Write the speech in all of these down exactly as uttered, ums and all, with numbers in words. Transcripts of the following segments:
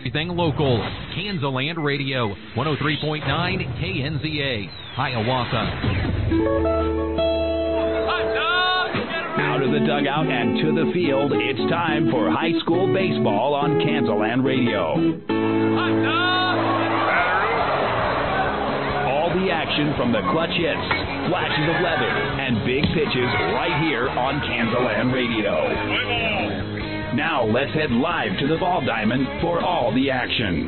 everything local. Kansaland Radio, one oh three point nine K N Z A, Hiawatha. Out of the dugout and to the field, it's time for high school baseball on Kansaland Radio. All the action from the clutch hits, flashes of leather, and big pitches right here on Kansaland Radio. Now let's head live to the ball diamond for all the action.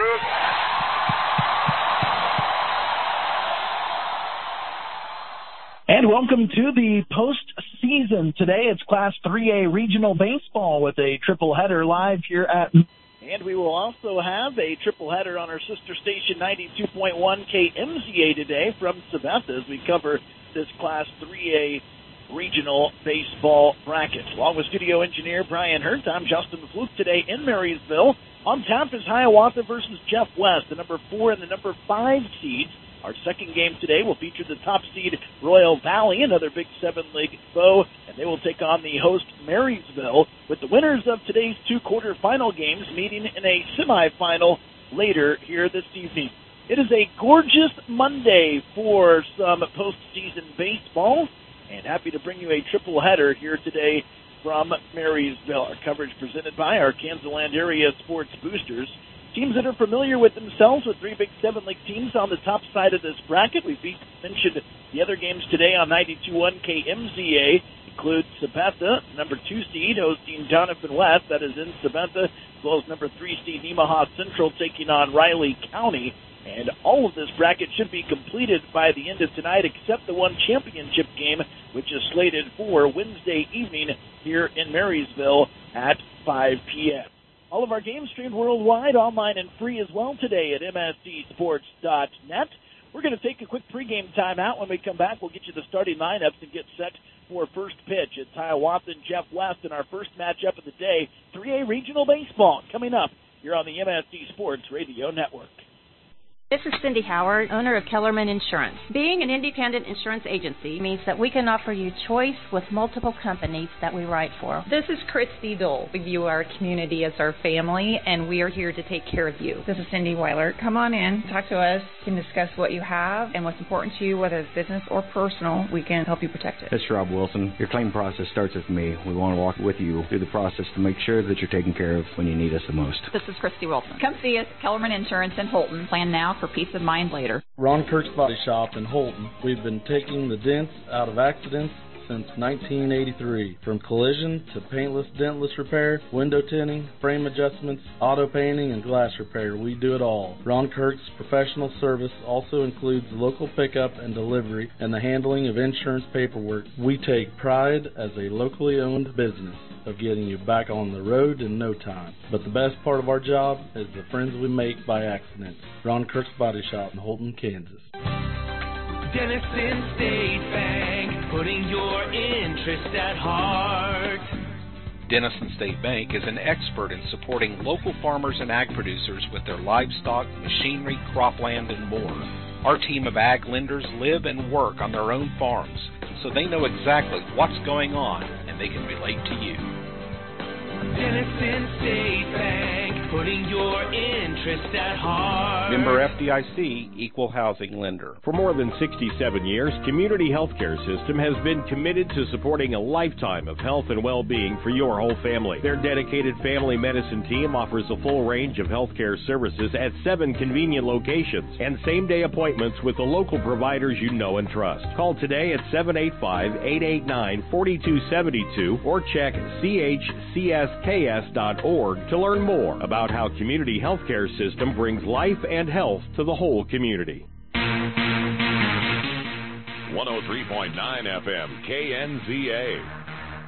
And welcome to the postseason. Today it's Class three A Regional Baseball with a triple header live here at... And we will also have a triple header on our sister station ninety-two point one K M Z A today from Sabetha as we cover this Class three A Regional Baseball bracket. Along with studio engineer Brian Hurt, I'm Justin Fluke today in Marysville. On tap is Hiawatha versus Jeff West, the number four and the number five seeds. Our second game today will feature the top seed Royal Valley, another Big Seven League foe, and they will take on the host Marysville, with the winners of today's two quarterfinal games meeting in a semifinal later here this evening. It is a gorgeous Monday for some postseason baseball, and happy to bring you a triple header here today from Marysville. Our coverage presented by our Kansaland Area Sports Boosters. Teams that are familiar with themselves with three Big Seven League teams on the top side of this bracket. We've mentioned the other games today on ninety-two point one K M Z A include Sabetha, number two seed, hosting Donovan West, that is in Sabetha, as well as number three seed Nemaha Central taking on Riley County. And all of this bracket should be completed by the end of tonight, except the one championship game, which is slated for Wednesday evening here in Marysville at five p.m. All of our games streamed worldwide, online and free as well today at M S D sports dot net. We're going to take a quick pregame timeout. When we come back, we'll get you the starting lineups and get set for first pitch. It's Hiawatha and Jeff West in our first matchup of the day, three A Regional Baseball, coming up here on the M S D Sports Radio Network. This is Cindy Howard, owner of Kellerman Insurance. Being an independent insurance agency means that we can offer you choice with multiple companies that we write for. This is Christy Dole. We view our community as our family, and we are here to take care of you. This is Cindy Weiler. Come on in, talk to us, we can discuss what you have and what's important to you, whether it's business or personal. We can help you protect it. This is Rob Wilson. Your claim process starts with me. We want to walk with you through the process to make sure that you're taken care of when you need us the most. This is Christy Wilson. Come see us, Kellerman Insurance in Holton. Plan now for peace of mind later. Ron Kirk's Body Shop in Holton. We've been taking the dents out of accidents since nineteen eighty-three. From collision to paintless, dentless repair, window tinting, frame adjustments, auto painting, and glass repair, we do it all. Ron Kirk's professional service also includes local pickup and delivery and the handling of insurance paperwork. We take pride as a locally owned business of getting you back on the road in no time. But the best part of our job is the friends we make by accident. Ron Kirk's Body Shop in Holton, Kansas. Denison State Bank, putting your interest at heart. Denison State Bank is an expert in supporting local farmers and ag producers with their livestock, machinery, cropland, and more. Our team of ag lenders live and work on their own farms, so they know exactly what's going on and they can relate to you. Denison State Bank, putting your interest at heart. Member F D I C, Equal Housing Lender. For more than sixty-seven years, Community Healthcare System has been committed to supporting a lifetime of health and well-being for your whole family. Their dedicated family medicine team offers a full range of healthcare services at seven convenient locations and same-day appointments with the local providers you know and trust. Call today at seven eight five, eight eight nine, four two seven two or check C H C S K S dot org to learn more about how Community Healthcare System brings life and health to the whole community. one oh three point nine F M, K N Z A.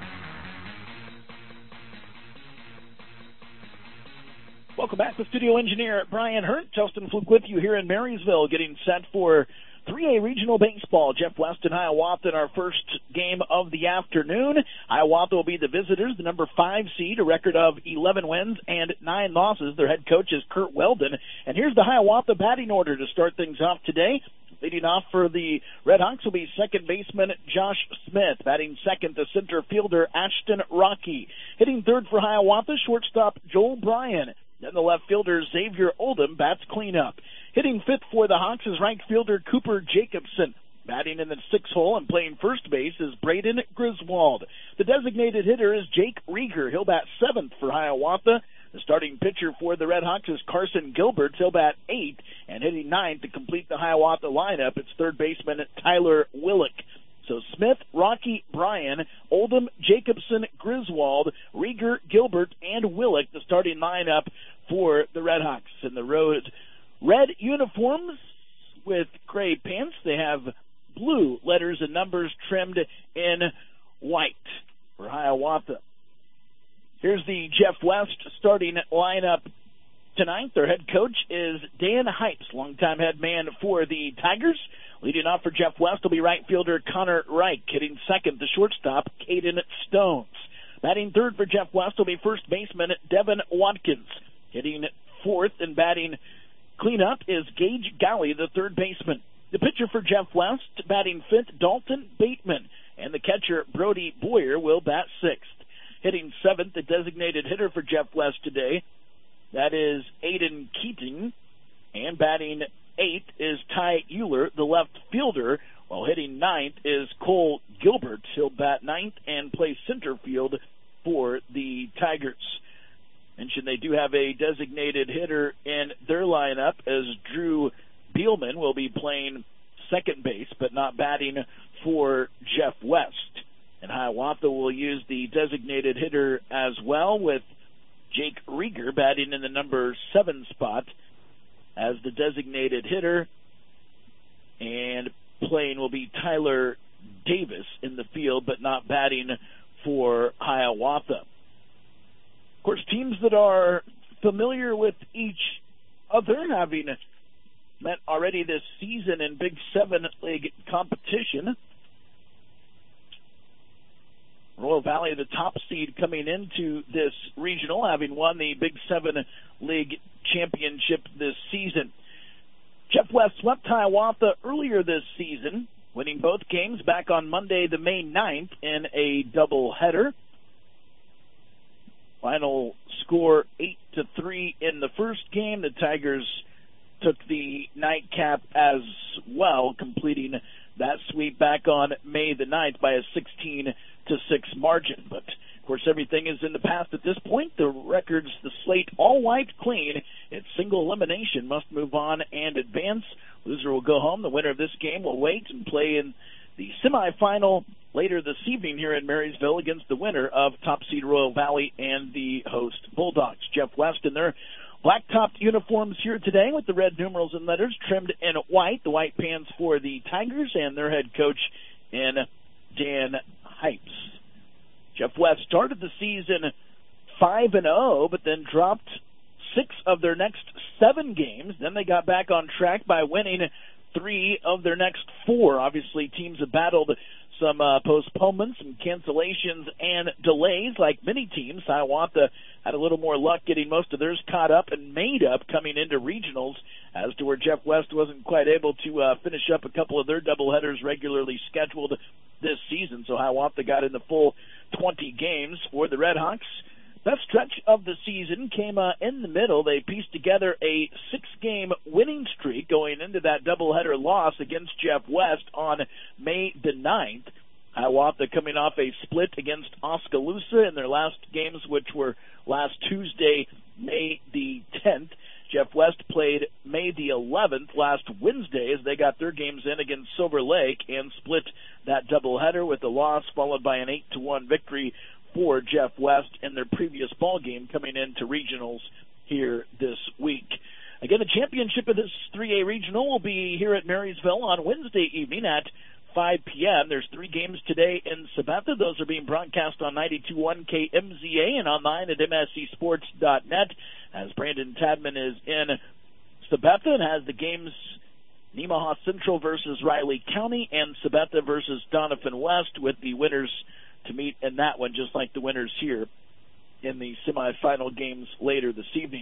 Welcome back with studio engineer Brian Hurt. Justin Fluke with you here in Marysville, getting set for three A Regional Baseball. Jeff West and Hiawatha in our first game of the afternoon. Hiawatha will be the visitors, the number five seed, a record of eleven wins and nine losses. Their head coach is Kurt Weldon. And here's the Hiawatha batting order to start things off today. Leading off for the Red Hawks will be second baseman Josh Smith. Batting second, the center fielder Ashton Rocky. Hitting third for Hiawatha, shortstop Joel Bryan. Then the left fielder, Xavier Oldham, bats cleanup. Hitting fifth for the Hawks is right fielder Cooper Jacobson. Batting in the sixth hole and playing first base is Braden Griswold. The designated hitter is Jake Rieger. He'll bat seventh for Hiawatha. The starting pitcher for the Red Hawks is Carson Gilbert. He'll bat eighth, and hitting ninth to complete the Hiawatha lineup, it's third baseman Tyler Willick. So Smith, Rocky, Bryan, Oldham, Jacobson, Griswold, Rieger, Gilbert, and Willick, the starting lineup for the Red Hawks. In the road, red uniforms with gray pants. They have blue letters and numbers trimmed in white for Hiawatha. Here's the Jeff West starting lineup tonight. Their head coach is Dan Hypes, longtime head man for the Tigers. Leading off for Jeff West will be right fielder Connor Reich. Hitting second, the shortstop, Caden Stones. Batting third for Jeff West will be first baseman Devin Watkins. Hitting fourth and batting cleanup is Gage Galley, the third baseman. The pitcher for Jeff West, batting fifth, Dalton Bateman. And the catcher, Brody Boyer, will bat sixth. Hitting seventh, the designated hitter for Jeff West today, that is Aiden Keating. And batting eighth is Ty Euler, the left fielder, while hitting ninth is Cole Gilbert. He'll bat ninth and play center field for the Tigers. Mentioned they do have a designated hitter in their lineup, as Drew Beelman will be playing second base, but not batting for Jeff West. And Hiawatha will use the designated hitter as well, with Jake Rieger batting in the number seven spot as the designated hitter, and playing will be Tyler Davis in the field, but not batting for Hiawatha. Of course, teams that are familiar with each other, having met already this season in Big Seven League competition. Royal Valley, the top seed coming into this regional, having won the Big Seven League championship this season. Jeff West swept Hiawatha earlier this season, winning both games back on Monday, the May ninth, in a doubleheader. Final score eight to three in the first game. The Tigers took the nightcap as well, completing that sweep back on May the ninth by a sixteen to six margin. But of course, everything is in the past at this point. The record's the slate all wiped clean. It's single elimination, must move on and advance. Loser will go home. The winner of this game will wait and play in the semifinal later this evening here in Marysville against the winner of top seed Royal Valley and the host Bulldogs. Jeff West in their black-topped uniforms here today with the red numerals and letters trimmed in white. The white pants for the Tigers and their head coach in Dan Hypes. Jeff West started the season five and oh, but then dropped six of their next seven games. Then they got back on track by winning three of their next four. Obviously, teams have battled some uh, postponements and cancellations and delays, like many teams. Hiawatha had a little more luck getting most of theirs caught up and made up coming into regionals, as to where Jeff West wasn't quite able to uh, finish up a couple of their doubleheaders regularly scheduled this season. So Hiawatha got in the full twenty games for the Red Hawks. Best stretch of the season came uh, in the middle. They pieced together a six-game winning streak going into that doubleheader loss against Jeff West on May the ninth. Hiawatha coming off a split against Oskaloosa in their last games, which were last Tuesday, May the tenth. Jeff West played May the eleventh, last Wednesday, as they got their games in against Silver Lake and split that doubleheader with a loss followed by an eight to one victory for Jeff West in their previous ball game coming into regionals here this week. Again, the championship of this three A regional will be here at Marysville on Wednesday evening at five p.m. There's three games today in Sabetha. Those are being broadcast on ninety-two point one K M Z A and online at M S C sports dot net, as Brandon Tadman is in Sabetha and has the games Nemaha Central versus Riley County and Sabetha versus Donovan West, with the winners to meet in that one, just like the winners here in the semifinal games later this evening.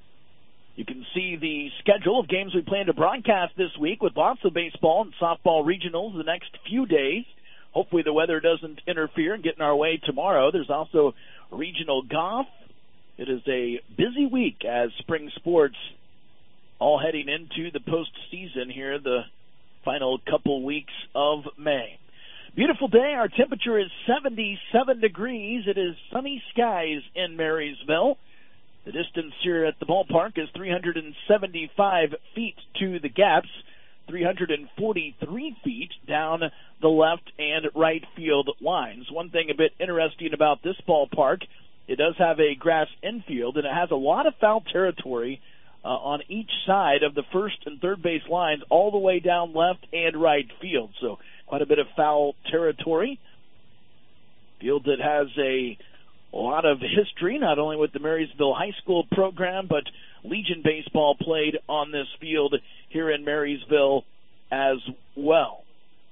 You can see the schedule of games we plan to broadcast this week, with lots of baseball and softball regionals the next few days. Hopefully the weather doesn't interfere and get in our way tomorrow. There's also regional golf, It is a busy week as spring sports all heading into the postseason here, the final couple weeks of May. Beautiful day. Our temperature is seventy-seven degrees. It is sunny skies in Marysville. The distance here at the ballpark is three hundred seventy-five feet to the gaps, three hundred forty-three feet down the left and right field lines. One thing a bit interesting about this ballpark, it does have a grass infield, and it has a lot of foul territory uh, on each side of the first and third base lines all the way down left and right field. So quite a bit of foul territory. Field that has a lot of history, not only with the Marysville High School program, but Legion baseball played on this field here in Marysville as well.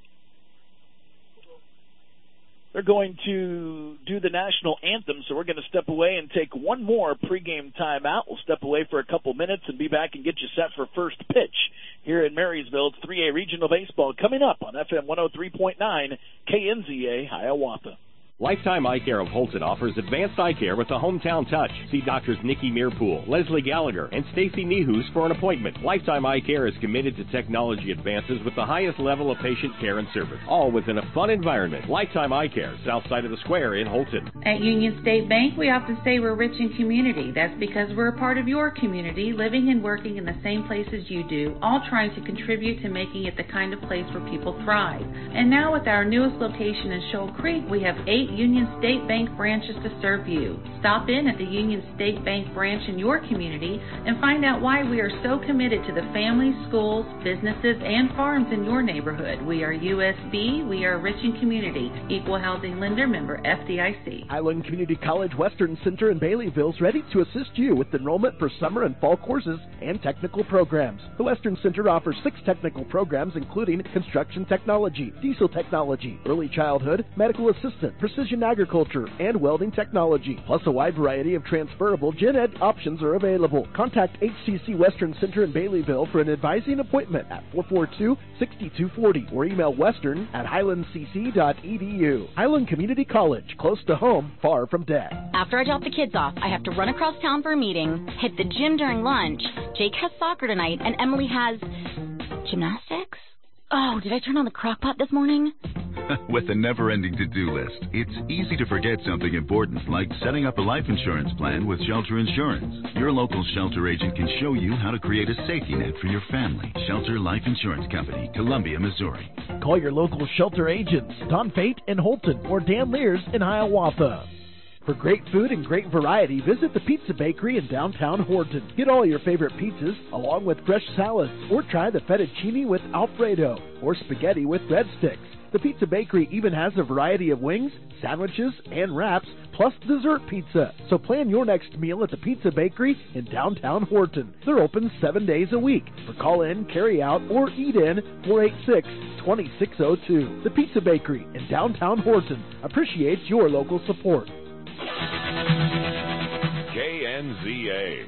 They're going to do the national anthem, so we're going to step away and take one more pregame timeout. We'll step away for a couple minutes and be back and get you set for first pitch here in Marysville. It's three A Regional Baseball coming up on F M one oh three point nine K N Z A Hiawatha. Lifetime Eye Care of Holton offers advanced eye care with a hometown touch. See Doctors Nikki Mearpool, Leslie Gallagher, and Stacy Nehus for an appointment. Lifetime Eye Care is committed to technology advances with the highest level of patient care and service, all within a fun environment. Lifetime Eye Care, south side of the square in Holton. At Union State Bank, we often say we're rich in community. That's because we're a part of your community, living and working in the same place as you do, all trying to contribute to making it the kind of place where people thrive. And now with our newest location in Shoal Creek, we have eight Union State Bank branches to serve you. Stop in at the Union State Bank branch in your community and find out why we are so committed to the families, schools, businesses, and farms in your neighborhood. We are U S B. We are rich in community. Equal housing lender, member F D I C. Highland Community College Western Center in Baileyville is ready to assist you with enrollment for summer and fall courses and technical programs. The Western Center offers six technical programs, including construction technology, diesel technology, early childhood, medical assistant, precision agriculture, and welding technology. Plus, a wide variety of transferable gen ed options are available. Contact H C C Western Center in Baileyville for an advising appointment at four four two, six two four zero or email western at highland c c dot e d u. Highland Community College, close to home, far from debt. After I drop the kids off, I have to run across town for a meeting, hit the gym during lunch. Jake has soccer tonight, and Emily has gymnastics? Oh, did I turn on the crock pot this morning? With a never-ending to-do list, it's easy to forget something important, like setting up a life insurance plan with Shelter Insurance. Your local Shelter agent can show you how to create a safety net for your family. Shelter Life Insurance Company, Columbia, Missouri. Call your local Shelter agents, Don Fate in Holton or Dan Lears in Hiawatha. For great food and great variety, visit the Pizza Bakery in downtown Horton. Get all your favorite pizzas along with fresh salads, or try the fettuccine with Alfredo or spaghetti with breadsticks. The Pizza Bakery even has a variety of wings, sandwiches, and wraps, plus dessert pizza. So plan your next meal at the Pizza Bakery in downtown Horton. They're open seven days a week. For call-in, carry-out, or eat-in, four eight six, two six zero two. The Pizza Bakery in downtown Horton appreciates your local support. K N Z A.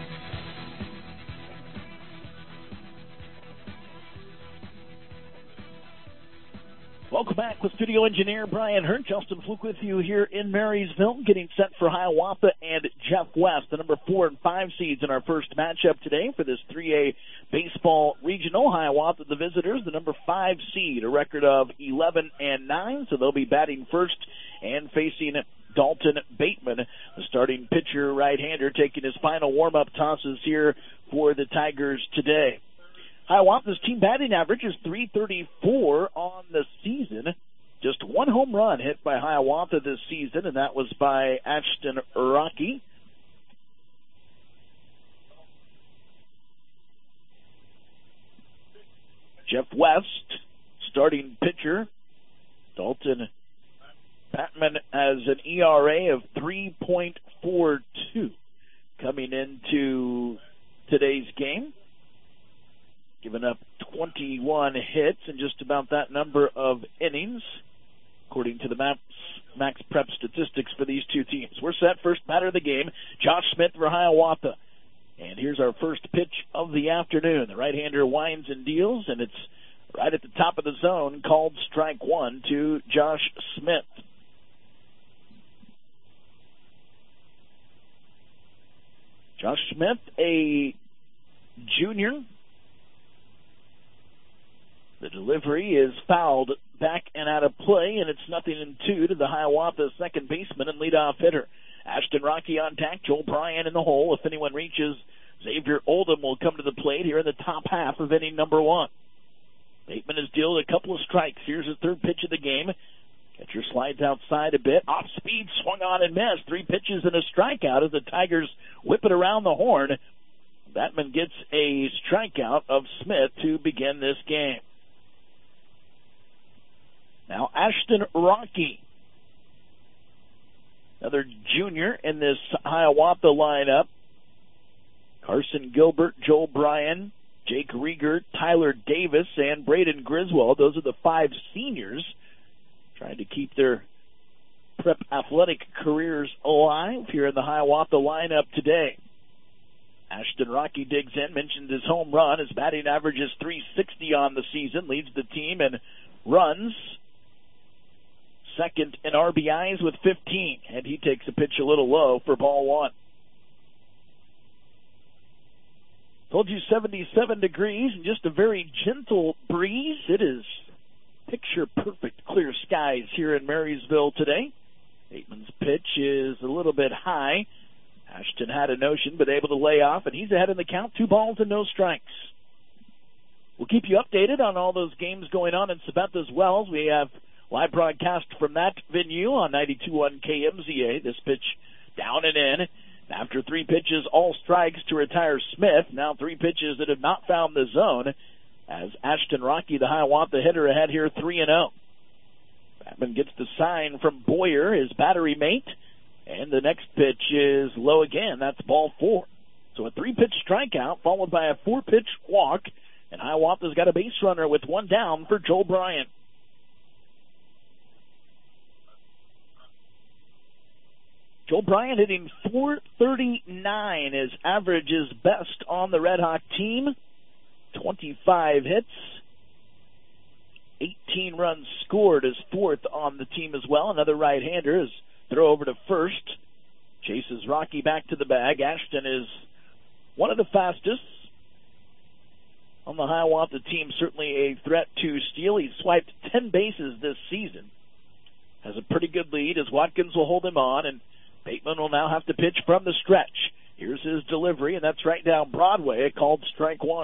Welcome back with studio engineer Brian Hurt. Justin Fluke with you here in Marysville, getting set for Hiawatha and Jeff West, the number four and five seeds in our first matchup today for this three A baseball regional. Hiawatha, the visitors, the number five seed, a record of eleven and nine, so they'll be batting first and facing Dalton Bateman, the starting pitcher, right-hander, taking his final warm-up tosses here for the Tigers today. Hiawatha's team batting average is three thirty-four on the season. Just one home run hit by Hiawatha this season, and that was by Ashton Rocky. Jeff West, starting pitcher. Dalton Bateman has an E R A of three point four two coming into today's game. Given up twenty-one hits and just about that number of innings, according to the Max, Max Prep statistics for these two teams. We're set. First batter of the game, Josh Smith for Hiawatha. And here's our first pitch of the afternoon. The right-hander winds and deals, and it's right at the top of the zone, called strike one to Josh Smith. Josh Smith, a junior. The delivery is fouled back and out of play, and it's nothing in two to the Hiawatha second baseman and leadoff hitter. Ashton Rocky on deck, Joel Bryan in the hole. If anyone reaches, Xavier Oldham will come to the plate here in the top half of inning number one. Bateman has dealt a couple of strikes. Here's his third pitch of the game. Catcher slides outside a bit. Off speed, swung on and missed. Three pitches and a strikeout as the Tigers whip it around the horn. Batman gets a strikeout of Smith to begin this game. Now Ashton Rocky, another junior in this Hiawatha lineup. Carson Gilbert, Joel Bryan, Jake Rieger, Tyler Davis, and Braden Griswold. Those are the five seniors trying to keep their prep athletic careers alive here in the Hiawatha lineup today. Ashton Rocky digs in, mentioned his home run. His batting average is three sixty on the season, leads the team in runs. Second in R B Is with fifteen, and he takes a pitch a little low for ball one. Told you seventy-seven degrees and just a very gentle breeze. It is picture-perfect clear skies here in Marysville today. Bateman's pitch is a little bit high. Ashton had a notion, but able to lay off, and he's ahead in the count. Two balls and no strikes. We'll keep you updated on all those games going on in Sabetha's Wells. We have live broadcast from that venue on ninety-two point one K M Z A. This pitch down and in. After three pitches, all strikes to retire Smith. Now three pitches that have not found the zone as Ashton Rocky, the Hiawatha hitter, ahead here three and oh. Batman gets the sign from Boyer, his battery mate, and the next pitch is low again. That's ball four. So a three-pitch strikeout followed by a four-pitch walk, and Hiawatha's got a base runner with one down for Joel Bryan. Joel Bryan hitting four thirty-nine. His average is best on the Red Hawk team. twenty-five hits. eighteen runs scored, is fourth on the team as well. Another right-hander is throw over to first. Chases Rocky back to the bag. Ashton is one of the fastest on the Hiawatha team. Certainly a threat to steal. He's swiped ten bases this season. Has a pretty good lead as Watkins will hold him on, and Bateman will now have to pitch from the stretch. Here's his delivery, and that's right down Broadway, called strike one.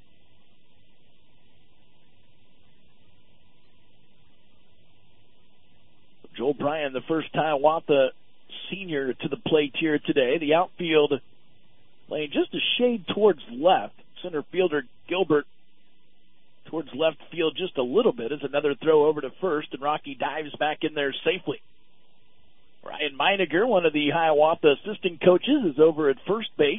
Joel Bryan, the first Hiawatha senior to the plate here today. The outfield laying just a shade towards left. Center fielder Gilbert towards left field just a little bit as another throw over to first, and Rocky dives back in there safely. Ryan Meiniger, one of the Hiawatha assistant coaches, is over at first base.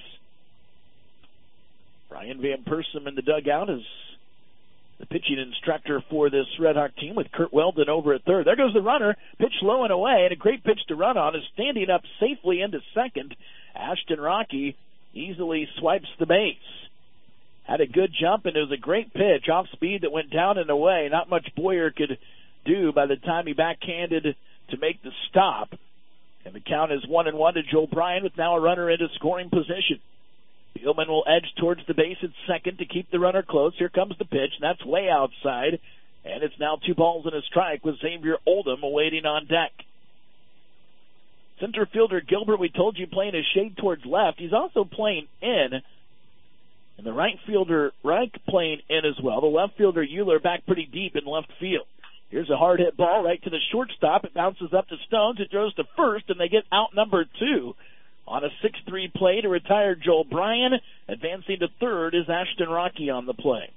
Brian Van Persum in the dugout is the pitching instructor for this Red Hawk team with Kurt Weldon over at third. There goes the runner, pitch low and away, and a great pitch to run on is standing up safely into second. Ashton Rocky easily swipes the base. Had a good jump, and it was a great pitch off speed that went down and away. Not much Boyer could do by the time he backhanded to make the stop. And the count is one and one to Joel Bryan with now a runner into scoring position. Beelman will edge towards the base at second to keep the runner close. Here comes the pitch, and that's way outside. And it's now two balls and a strike with Xavier Oldham awaiting on deck. Center fielder Gilbert, we told you, playing a shade towards left. He's also playing in. And the right fielder Reich playing in as well. The left fielder Euler back pretty deep in left field. Here's a hard hit ball right to the shortstop. It bounces up to Stones. It goes to first, and they get out number two. On a six three play to retire Joel Bryan. Advancing to third is Ashton Rocky on the play.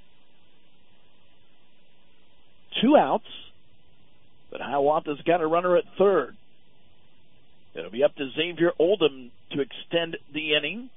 Two outs, but Hiawatha's got a runner at third. It'll be up to Xavier Oldham to extend the inning.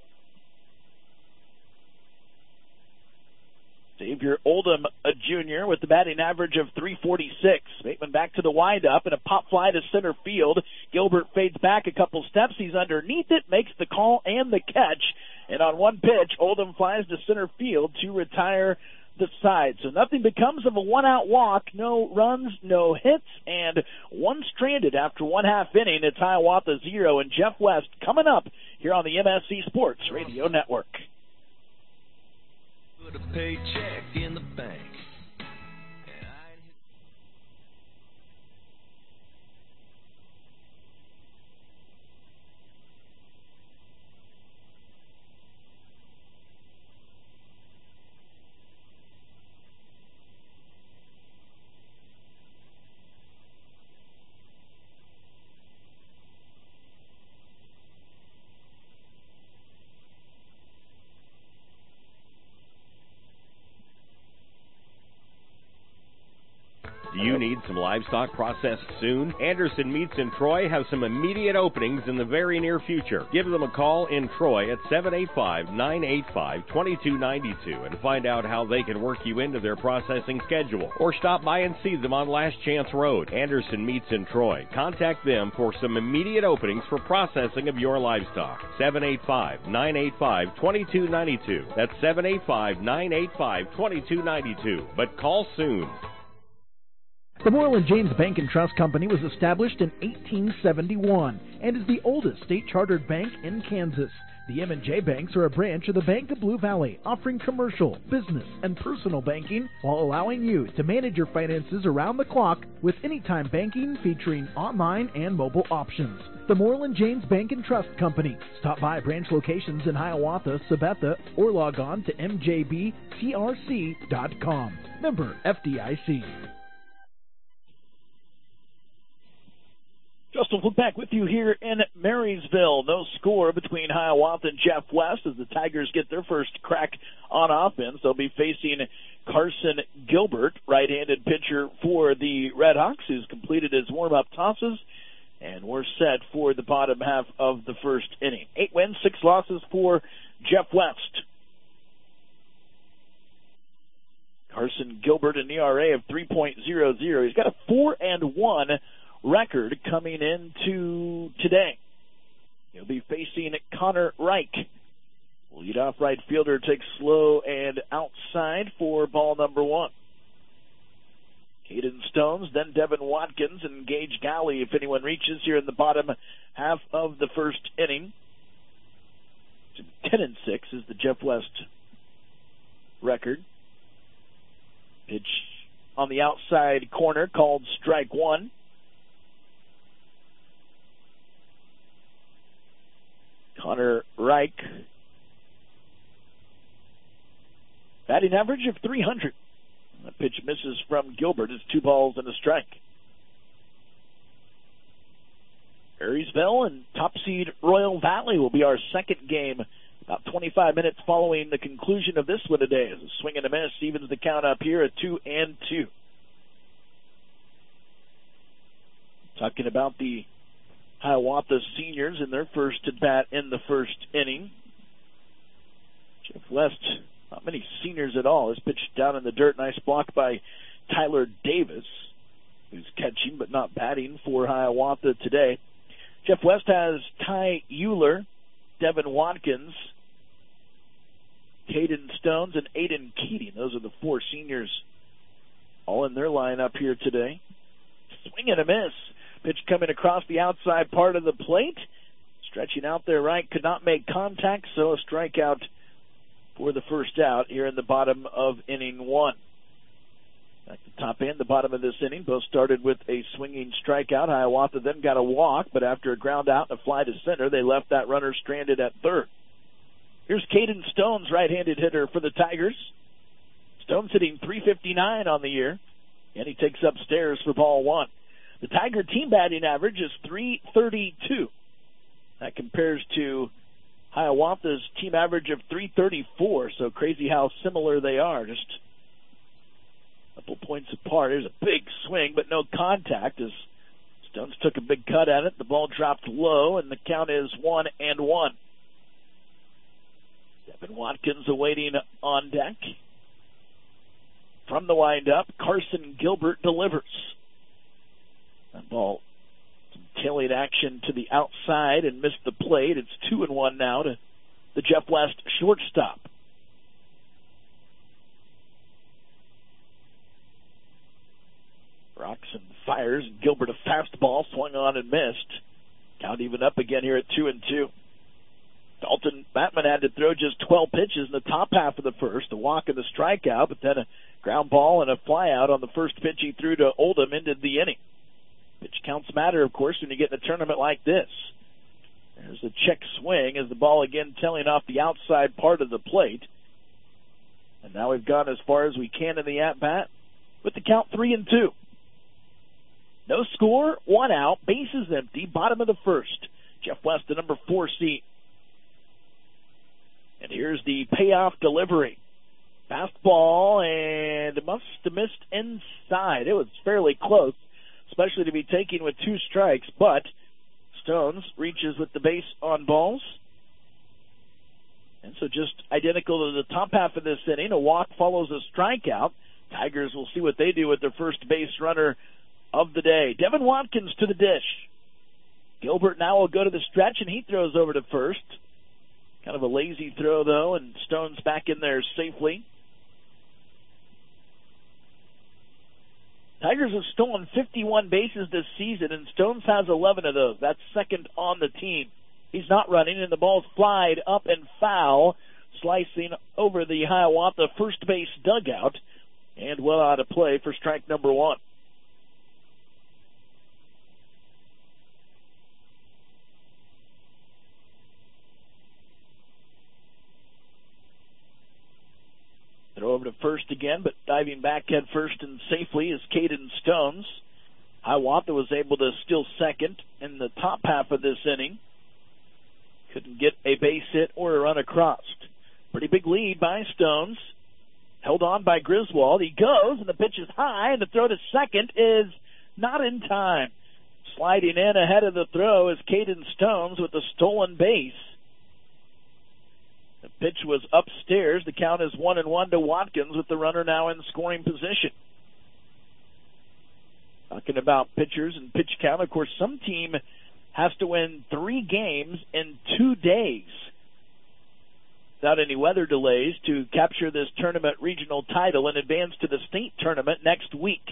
Xavier Oldham, a junior, with the batting average of three forty-six. Bateman back to the windup and a pop fly to center field. Gilbert fades back a couple steps. He's underneath it, makes the call and the catch. And on one pitch, Oldham flies to center field to retire the side. So nothing becomes of a one-out walk, no runs, no hits, and one stranded after one half inning. It's Hiawatha zero and Jeff West coming up here on the M S C Sports Radio Network. Put a paycheck in the bank. Do you need some livestock processed soon? Anderson Meats in Troy have some immediate openings in the very near future. Give them a call in Troy at seven eight five, nine eight five, two two nine two and find out how they can work you into their processing schedule. Or stop by and see them on Last Chance Road. Anderson Meats in Troy. Contact them for some immediate openings for processing of your livestock. seven eight five, nine eight five, two two nine two. That's seven eight five, nine eight five, two two nine two. But call soon. The Moreland James Bank and Trust Company was established in eighteen seventy-one and is the oldest state-chartered bank in Kansas. The M and J Banks are a branch of the Bank of Blue Valley, offering commercial, business, and personal banking while allowing you to manage your finances around the clock with anytime banking featuring online and mobile options. The Moreland James Bank and Trust Company. Stop by branch locations in Hiawatha, Sabetha, or log on to m j b t r c dot com. Member F D I C. Justin Flip back with you here in Marysville. No score between Hiawatha and Jeff West as the Tigers get their first crack on offense. They'll be facing Carson Gilbert, right-handed pitcher for the Redhawks, who's completed his warm-up tosses. And we're set for the bottom half of the first inning. Eight wins, six losses for Jeff West. Carson Gilbert, an E R A of three point oh oh. He's got a four and one record coming into today. He'll be facing Connor Reich. Leadoff right fielder takes slow and outside for ball number one. Caden Stones, then Devin Watkins and Gage Galley, if anyone reaches here in the bottom half of the first inning. ten and six is the Jeff West record. Pitch on the outside corner called strike one. Connor Reich, batting average of three hundred. The pitch misses from Gilbert. It's two balls and a strike. Marysville and top seed Royal Valley will be our second game about twenty-five minutes following the conclusion of this one today. As a swing and a miss evens the count up here at two and two. Talking about the Hiawatha seniors in their first at bat in the first inning. Jeff West, not many seniors at all. Is pitched down in the dirt. Nice block by Tyler Davis, who's catching but not batting for Hiawatha today. Jeff West has Ty Euler, Devin Watkins, Caden Stones, and Aiden Keating. Those are the four seniors all in their lineup here today. Swing and a miss. Pitch coming across the outside part of the plate. Stretching out there right, could not make contact, so a strikeout for the first out here in the bottom of inning one. At the top end, the bottom of this inning, both started with a swinging strikeout. Hiawatha then got a walk, but after a ground out and a fly to center, they left that runner stranded at third. Here's Caden Stones, right-handed hitter for the Tigers. Stones hitting three fifty-nine on the year, and he takes upstairs for ball one. The Tiger team batting average is three thirty-two. That compares to Hiawatha's team average of three thirty-four, so crazy how similar they are, just a couple points apart. There's a big swing, but no contact as Stones took a big cut at it. The ball dropped low, and the count is one and one. Devin Watkins awaiting on deck. From the windup, Carson Gilbert delivers. That ball, some tailing action to the outside and missed the plate. It's two and one now to the Jeff West shortstop. Rocks and fires. Gilbert a fastball swung on and missed. Count even up again here at two and two. Dalton Batman had to throw just twelve pitches in the top half of the first, a walk and a strikeout, but then a ground ball and a flyout on the first pitch he threw to Oldham ended the inning. Pitch counts matter, of course, when you get in a tournament like this. There's a check swing as the ball again tailing off the outside part of the plate. And now we've gone as far as we can in the at-bat with the count three and two. No score, one out, bases empty, bottom of the first. Jeff West, the number four seed. And here's the payoff delivery. Fastball, and it must have missed inside. It was fairly close, especially to be taken with two strikes, but Stones reaches with the base on balls. And so just identical to the top half of this inning, a walk follows a strikeout. Tigers will see what they do with their first base runner of the day. Devin Watkins to the dish. Gilbert now will go to the stretch, and he throws over to first. Kind of a lazy throw, though, and Stones back in there safely. Tigers have stolen fifty-one bases this season, and Stones has eleven of those. That's second on the team. He's not running, and the ball's flied up and foul, slicing over the Hiawatha first base dugout, and well out of play for strike number one. Throw over to first again, but diving back head first and safely is Caden Stones. Hiawatha was able to steal second in the top half of this inning. Couldn't get a base hit or a run across. Pretty big lead by Stones. Held on by Griswold. He goes, and the pitch is high, and the throw to second is not in time. Sliding in ahead of the throw is Caden Stones with a stolen base. The pitch was upstairs. The count is one and one to Watkins with the runner now in scoring position. Talking about pitchers and pitch count, of course, some team has to win three games in two days without any weather delays to capture this tournament regional title and advance to the state tournament next week.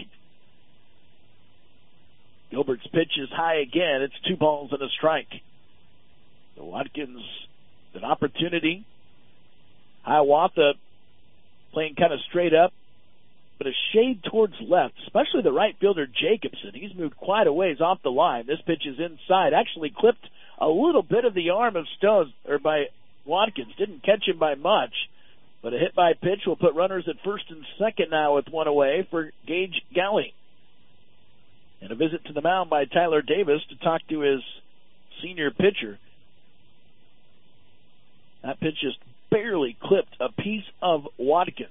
Gilbert's pitch is high again. It's two balls and a strike. So Watkins, an opportunity. Hiawatha playing kind of straight up, but a shade towards left, especially the right fielder Jacobson. He's moved quite a ways off the line. This pitch is inside. Actually clipped a little bit of the arm of Stones, or by Watkins. Didn't catch him by much, but a hit by pitch will put runners at first and second now with one away for Gage Galley. And a visit to the mound by Tyler Davis to talk to his senior pitcher. That pitch just barely clipped a piece of Watkins.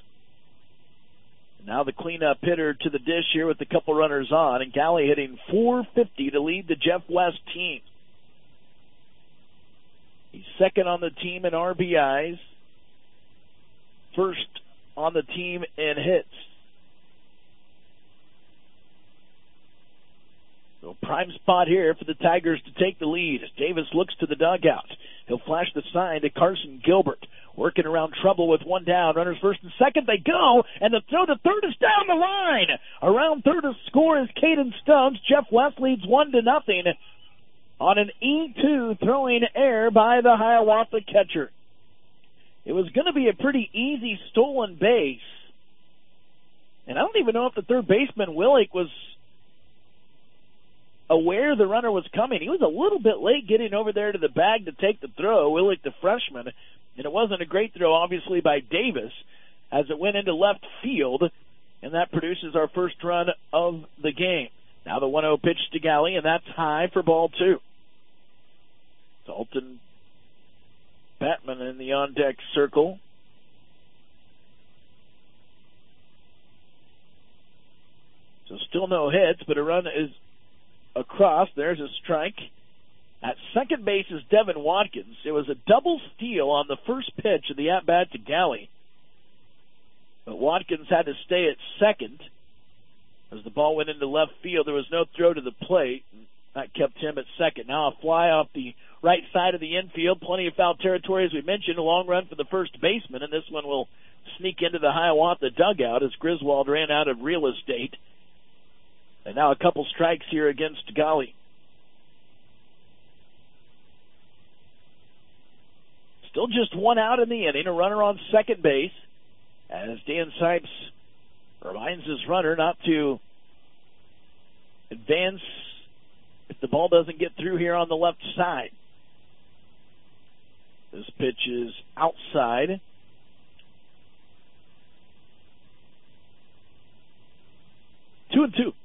Now the cleanup hitter to the dish here with a couple runners on, and Galley hitting four fifty to lead the Jeff West team. He's second on the team in R B Is, first on the team in hits. So prime spot here for the Tigers to take the lead as Davis looks to the dugout. He'll flash the sign to Carson Gilbert. Working around trouble with one down. Runners first and second. They go, and the throw to third is down the line. Around third to score is Caden Stones. Jeff West leads one to nothing on an E two throwing error by the Hiawatha catcher. It was going to be a pretty easy stolen base. And I don't even know if the third baseman, Willick, was aware the runner was coming. He was a little bit late getting over there to the bag to take the throw, Willick the freshman, and it wasn't a great throw obviously by Davis as it went into left field, and that produces our first run of the game. Now the one oh pitch to Galley, and that's high for ball two. Dalton Batman in the on-deck circle. So still no hits, but a run is across. There's a strike. At second base is Devin Watkins. It was a double steal on the first pitch of the at-bat to Galley. But Watkins had to stay at second. As the ball went into left field, there was no throw to the plate. That kept him at second. Now a fly off the right side of the infield. Plenty of foul territory, as we mentioned. A long run for the first baseman, and this one will sneak into the Hiawatha dugout as Griswold ran out of real estate. And now a couple strikes here against Golly. Still just one out in the inning, a runner on second base, as Dan Sipes reminds his runner not to advance if the ball doesn't get through here on the left side. This pitch is outside. Two and two.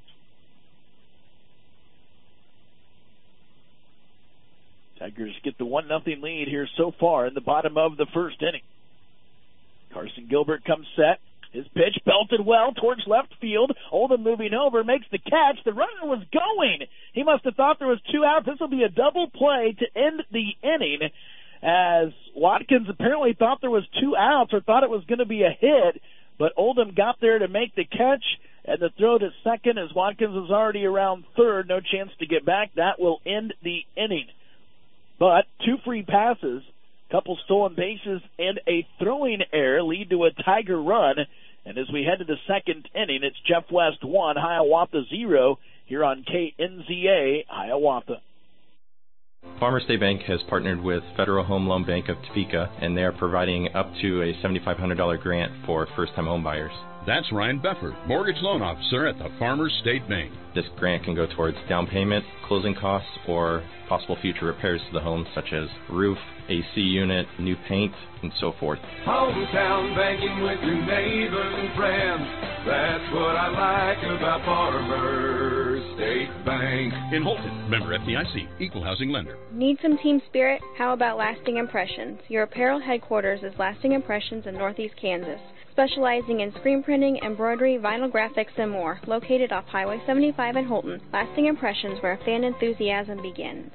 Tigers get the one nothing lead here so far in the bottom of the first inning. Carson Gilbert comes set. His pitch belted well towards left field. Oldham moving over, makes the catch. The runner was going. He must have thought there was two outs. This will be a double play to end the inning, as Watkins apparently thought there was two outs or thought it was going to be a hit, but Oldham got there to make the catch, and the throw to second as Watkins was already around third. No chance to get back. That will end the inning. But two free passes, couple stolen bases, and a throwing error lead to a Tiger run. And as we head to the second inning, it's Jeff West one, Hiawatha zero here on K N Z A Hiawatha. Farmers State Bank has partnered with Federal Home Loan Bank of Topeka, and they are providing up to a seven thousand five hundred dollars grant for first-time home buyers. That's Ryan Beffert, Mortgage Loan Officer at the Farmers State Bank. This grant can go towards down payment, closing costs, or possible future repairs to the home, such as roof, A C unit, new paint, and so forth. Hometown banking with your neighbors and friends. That's what I like about Farmers State Bank. In Holton, member F D I C, equal housing lender. Need some team spirit? How about Lasting Impressions? Your apparel headquarters is Lasting Impressions in Northeast Kansas, specializing in screen printing, embroidery, vinyl graphics, and more. Located off Highway seventy-five in Holton, Lasting Impressions, where fan enthusiasm begins.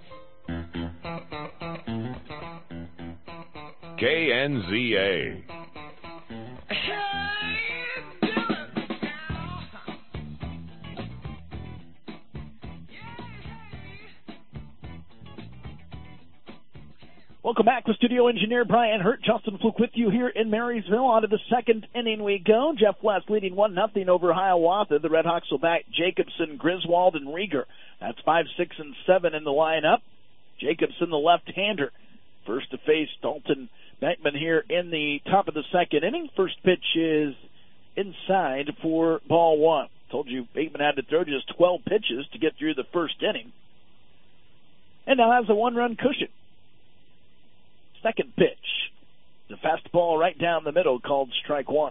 K N Z A. Welcome back with studio engineer Brian Hurt. Justin Fluke with you here in Marysville. On to the second inning we go. Jeff West leading one nothing over Hiawatha. The Redhawks will back Jacobson, Griswold, and Rieger. That's five, six, and seven in the lineup. Jacobson, the left-hander. First to face Dalton Beckman here in the top of the second inning. First pitch is inside for ball one. Told you Bateman had to throw just twelve pitches to get through the first inning. And now has a one-run cushion. Second pitch. The fastball right down the middle called strike one.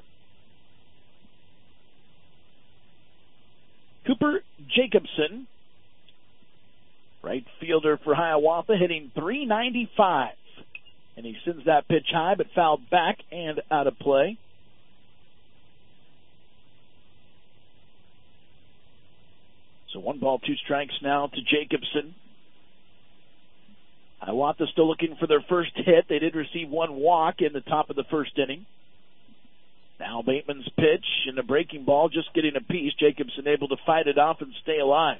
Cooper Jacobson, right fielder for Hiawatha, hitting three ninety-five. And he sends that pitch high but fouled back and out of play. So one ball, two strikes now to Jacobson. Hiawatha still looking for their first hit. They did receive one walk in the top of the first inning. Now Bateman's pitch and a breaking ball just getting a piece. Jacobson able to fight it off and stay alive.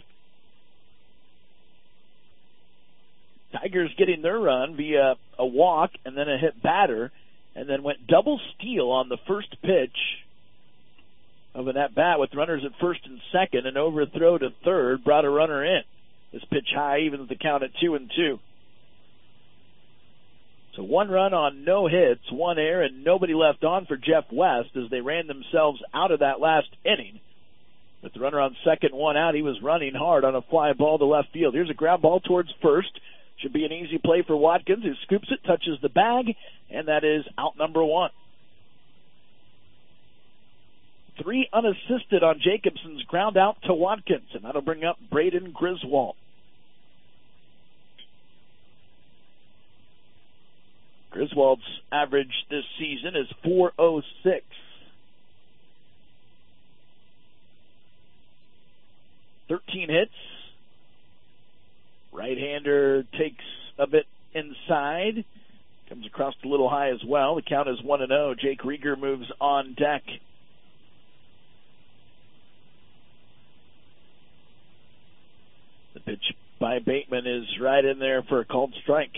Tigers getting their run via a walk and then a hit batter, and then went double steal on the first pitch of an at-bat with runners at first and second. An overthrow to third brought a runner in. This pitch high evens the count at two and two. So one run on no hits, one error, and nobody left on for Jeff West as they ran themselves out of that last inning. With the runner on second, one out, he was running hard on a fly ball to left field. Here's a ground ball towards first. Should be an easy play for Watkins, who scoops it, touches the bag, and that is out number one. Three unassisted on Jacobson's ground out to Watkins, and that'll bring up Braden Griswold. Griswold's average this season is four oh six. thirteen hits. Right-hander takes a bit inside. Comes across a little high as well. The count is one and oh. Jake Rieger moves on deck. The pitch by Bateman is right in there for a called strike.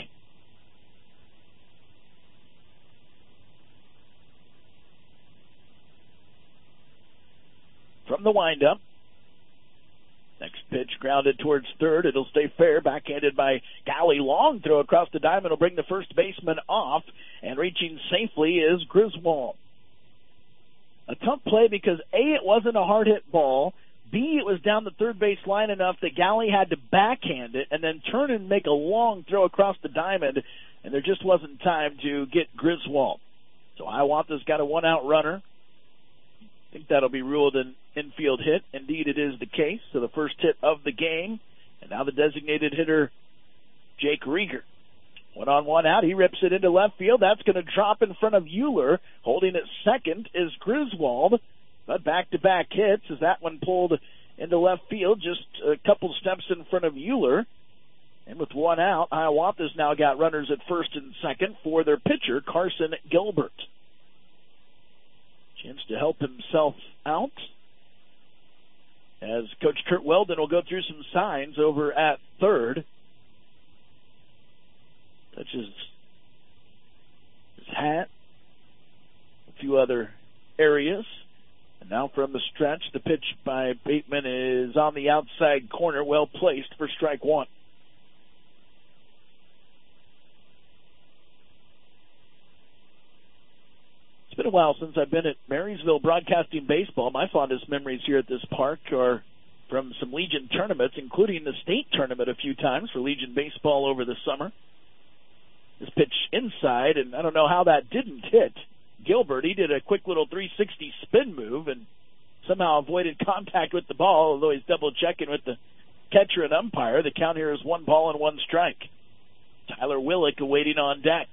From the windup, Next pitch grounded towards third. It'll stay fair. Backhanded by Galley. Long throw across the diamond will bring the first baseman off. And reaching safely is Griswold. A tough play because, A, it wasn't a hard hit ball. B, it was down the third base line enough that Galley had to backhand it and then turn and make a long throw across the diamond. And there just wasn't time to get Griswold. So Hiawatha's got a one-out runner. I think that'll be ruled an infield hit. Indeed, it is the case. So the first hit of the game. And now the designated hitter, Jake Rieger. One on, one out. He rips it into left field. That's going to drop in front of Euler. Holding it second is Griswold. But back-to-back hits as that one pulled into left field, just a couple steps in front of Euler. And with one out, Hiawatha's now got runners at first and second for their pitcher, Carson Gilbert. Chance to help himself out as Coach Kurt Weldon will go through some signs over at third. Touches his hat, a few other areas. And now from the stretch, the pitch by Bateman is on the outside corner, well placed for strike one. It's been a while since I've been at Marysville broadcasting baseball. My fondest memories here at this park are from some Legion tournaments, including the state tournament a few times for Legion baseball over the summer. This pitch inside, and I don't know how that didn't hit Gilbert. He did a quick little three sixty spin move and somehow avoided contact with the ball, although he's double-checking with the catcher and umpire. The count here is one ball and one strike. Tyler Willick awaiting on deck.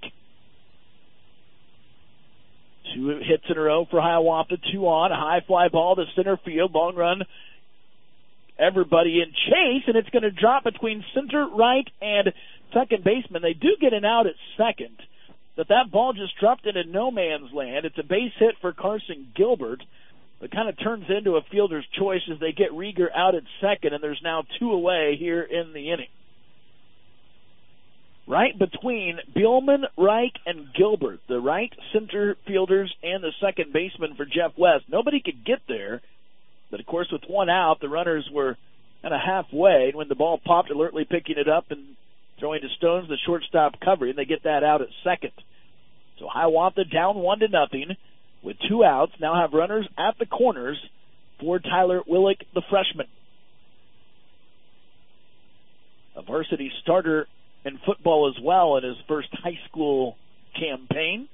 Two hits in a row for Hiawatha, two on, a high fly ball to center field, long run, everybody in chase, and it's going to drop between center, right, and second baseman. They do get an out at second, but that ball just dropped into no man's land. It's a base hit for Carson Gilbert. It kind of turns into a fielder's choice as they get Rieger out at second, and there's now two away here in the inning. Right between Billman, Reich, and Gilbert, the right center fielders and the second baseman for Jeff West. Nobody could get there, but of course with one out, the runners were kind of halfway, and when the ball popped, alertly picking it up and throwing to Stones, the shortstop covering, they get that out at second. So Hiawatha down one to nothing with two outs, now have runners at the corners for Tyler Willick, the freshman. A varsity starter in football as well in his first high school campaign.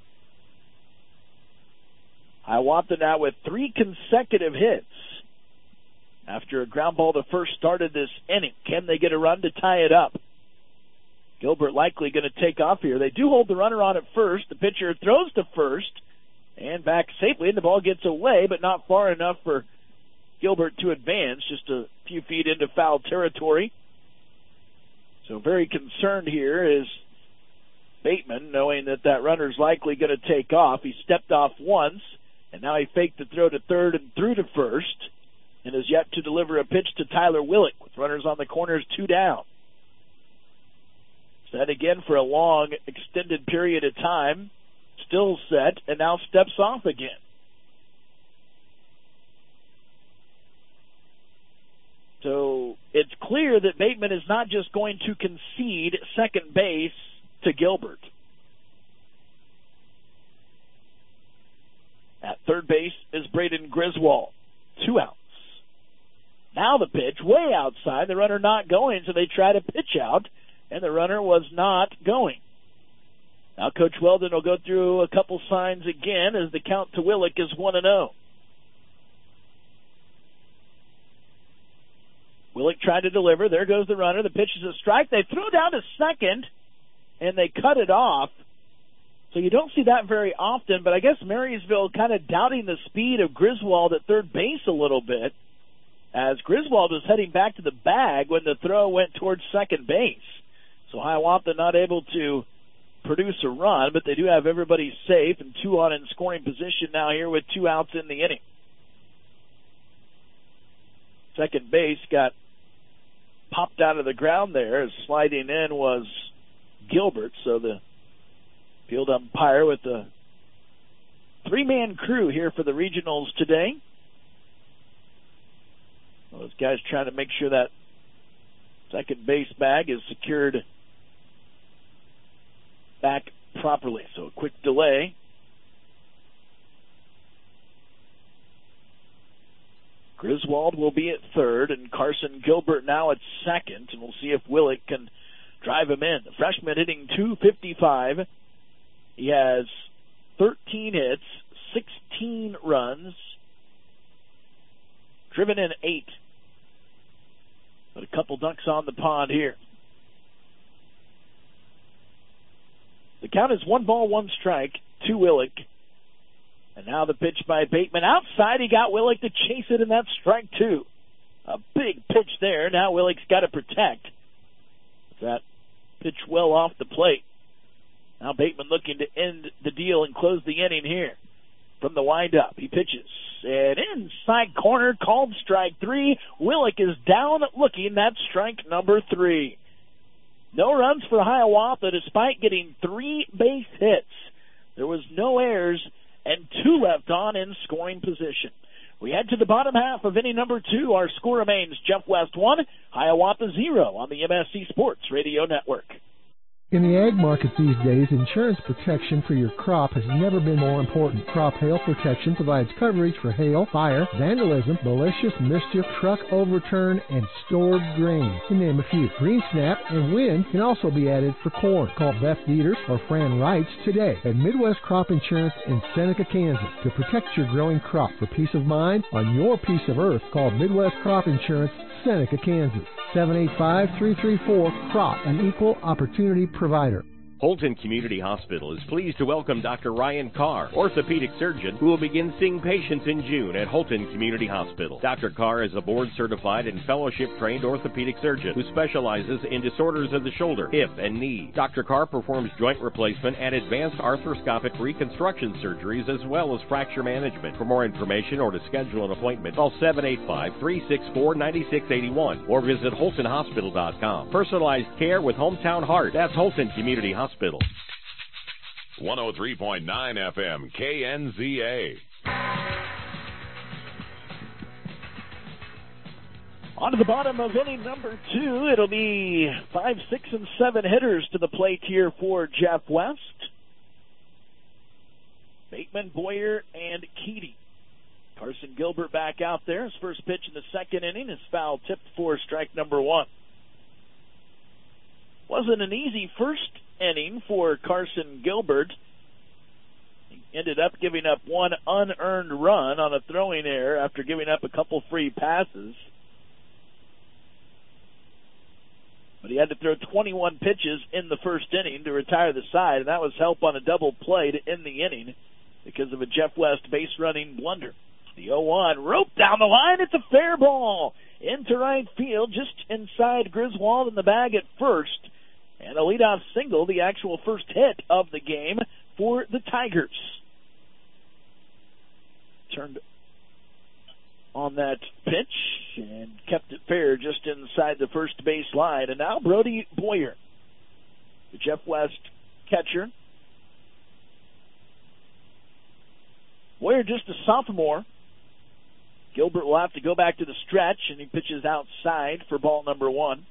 Hiawatha now with three consecutive hits after a ground ball to first started this inning. Can they get a run to tie it up? Gilbert likely going to take off here. They do hold the runner on at first. The pitcher throws to first and back safely, and the ball gets away, but not far enough for Gilbert to advance, just a few feet into foul territory. So very concerned here is Bateman, knowing that that runner's likely going to take off. He stepped off once, and now he faked the throw to third and threw to first, and is yet to deliver a pitch to Tyler Willick with runners on the corners, two down. Set again for a long, extended period of time. Still set, and now steps off again. So it's clear that Bateman is not just going to concede second base to Gilbert. At third base is Braden Griswold. Two outs. Now the pitch, way outside. The runner not going, so they try to pitch out, and the runner was not going. Now Coach Weldon will go through a couple signs again as the count to Willick is one and oh. Willick tried to deliver. There goes the runner. The pitch is a strike. They threw down to second, and they cut it off. So you don't see that very often, but I guess Marysville kind of doubting the speed of Griswold at third base a little bit, as Griswold was heading back to the bag when the throw went towards second base. So Hiawatha not able to produce a run, but they do have everybody safe and two on in scoring position now here with two outs in the inning. Second base got popped out of the ground there as sliding in was Gilbert, so the field umpire with a three-man crew here for the regionals today. Those guys trying to make sure that second base bag is secured back properly. So a quick delay. Griswold will be at third, and Carson Gilbert now at second, and we'll see if Willick can drive him in. The freshman hitting two fifty-five. He has thirteen hits, sixteen runs, driven in eight. But a couple ducks on the pond here. The count is one ball, one strike to Willick. And now the pitch by Bateman. Outside, he got Willick to chase it, and that's strike two. A big pitch there. Now Willick's got to protect. That pitch well off the plate. Now Bateman looking to end the deal and close the inning here. From the windup, he pitches. And inside corner, called strike three. Willick is down looking. That's strike number three. No runs for Hiawatha despite getting three base hits. There was no errors and two left on in scoring position. We head to the bottom half of inning number two. Our score remains Jeff West one, Hiawatha zero on the M S C Sports Radio Network. In the ag market these days, insurance protection for your crop has never been more important. Crop Hail Protection provides coverage for hail, fire, vandalism, malicious mischief, truck overturn, and stored grain, to name a few. Green Snap and wind can also be added for corn. Call Beth Dieters or Fran Reitz today at Midwest Crop Insurance in Seneca, Kansas. To protect your growing crop for peace of mind on your piece of earth, call Midwest Crop Insurance, Seneca, Kansas. seven eight five, three three four, C R O P, an equal opportunity provider. Holton Community Hospital is pleased to welcome Doctor Ryan Carr, orthopedic surgeon, who will begin seeing patients in June at Holton Community Hospital. Doctor Carr is a board-certified and fellowship-trained orthopedic surgeon who specializes in disorders of the shoulder, hip, and knee. Doctor Carr performs joint replacement and advanced arthroscopic reconstruction surgeries as well as fracture management. For more information or to schedule an appointment, call seven eight five, three six four, nine six eight one or visit holton hospital dot com. Personalized care with Hometown Heart. That's Holton Community Hospital. Hospital. one oh three point nine F M K N Z A. On to the bottom of inning number two. It'll be five, six, and seven hitters to the plate here for Jeff West. Bateman, Boyer, and Keating. Carson Gilbert back out there. His first pitch in the second inning is foul tipped for strike number one. Wasn't an easy first inning for Carson Gilbert. He ended up giving up one unearned run on a throwing error after giving up a couple free passes. But he had to throw twenty-one pitches in the first inning to retire the side, and that was help on a double play to end the inning because of a Jeff West base running blunder. The oh one roped down the line. It's a fair ball into right field, just inside Griswold in the bag at first. And a leadoff single, the actual first hit of the game for the Tigers. Turned on that pitch and kept it fair just inside the first base line. And now Brody Boyer, the Jeff West catcher. Boyer just a sophomore. Gilbert will have to go back to the stretch, and he pitches outside for ball number one.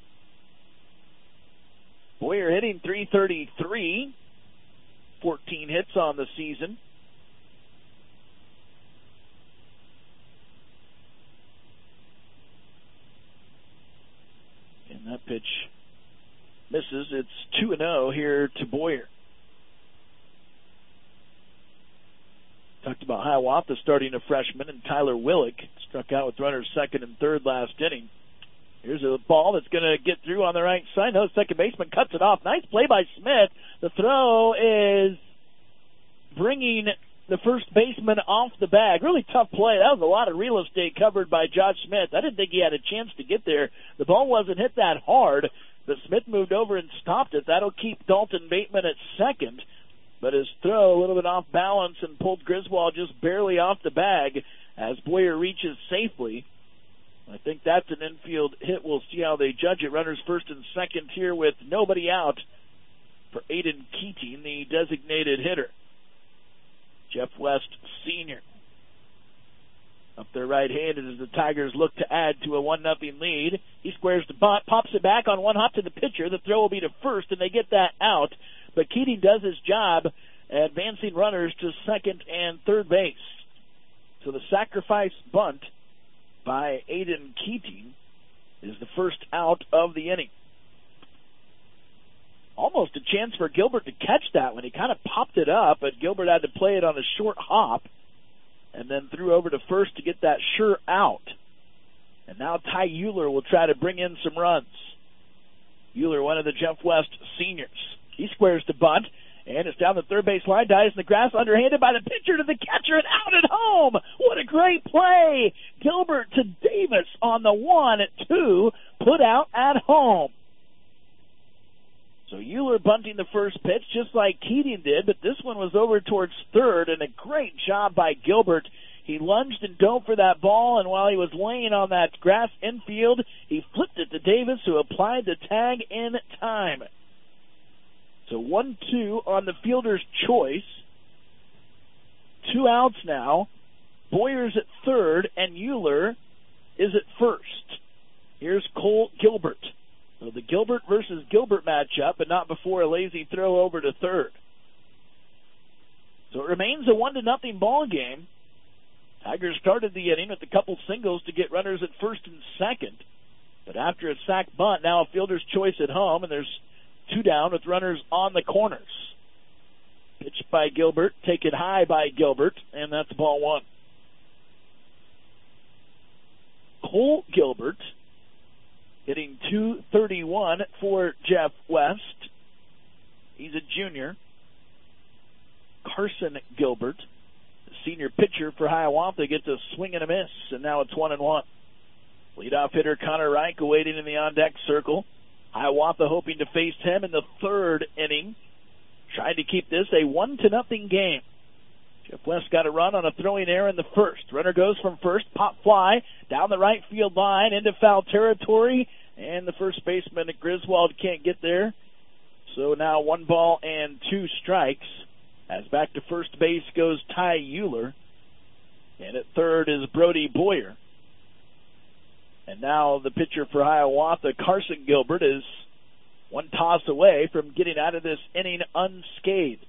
Boyer hitting three thirty-three, fourteen hits on the season. And that pitch misses. It's two and oh here to Boyer. Talked about Hiawatha starting a freshman, and Tyler Willick struck out with runners second and third last inning. Here's a ball that's going to get through on the right side. No, second baseman cuts it off. Nice play by Smith. The throw is bringing the first baseman off the bag. Really tough play. That was a lot of real estate covered by Josh Smith. I didn't think he had a chance to get there. The ball wasn't hit that hard, but Smith moved over and stopped it. That'll keep Dalton Bateman at second. But his throw a little bit off balance and pulled Griswold just barely off the bag as Boyer reaches safely. I think that's an infield hit. We'll see how they judge it. Runners first and second here with nobody out for Aiden Keating, the designated hitter. Jeff West, senior. Up They're right-handed as the Tigers look to add to a one nothing lead. He squares the bunt, pops it back on one hop to the pitcher. The throw will be to first, and they get that out. But Keating does his job, advancing runners to second and third base. So the sacrifice bunt by Aiden Keating is the first out of the inning. Almost a chance for Gilbert to catch that one. He kind of popped it up, but Gilbert had to play it on a short hop and then threw over to first to get that sure out. And now Ty Euler will try to bring in some runs. Euler, one of the Jeff West seniors. He squares the bunt, and it's down the third base line, dives in the grass, underhanded by the pitcher to the catcher, and out at home. What a great play. Gilbert to Davis on the one at two, put out at home. So Euler bunting the first pitch just like Keating did, but this one was over towards third, and a great job by Gilbert. He lunged and dove for that ball, and while he was laying on that grass infield, he flipped it to Davis, who applied the tag in time. So one two on the fielder's choice. Two outs now. Boyer's at third, and Euler is at first. Here's Cole Gilbert. So the Gilbert versus Gilbert matchup, but not before a lazy throw over to third. So it remains a one to nothing ball game. Tigers started the inning with a couple singles to get runners at first and second. But after a sac bunt, now a fielder's choice at home, and there's two down with runners on the corners. Pitched by Gilbert, taken high by Gilbert, and that's ball one. Cole Gilbert hitting two thirty-one for Jeff West. He's a junior. Carson Gilbert, the senior pitcher for Hiawatha, gets a swing and a miss, and now it's one and one. Leadoff hitter Connor Reich awaiting in the on-deck circle. Hiawatha hoping to face him in the third inning, trying to keep this a one to nothing game. Jeff West got a run on a throwing error in the first. Runner goes from first, pop fly, down the right field line, into foul territory, and the first baseman at Griswold can't get there. So now one ball and two strikes. As back to first base goes Ty Euler, and at third is Brody Boyer. And now the pitcher for Hiawatha, Carson Gilbert, is one toss away from getting out of this inning unscathed.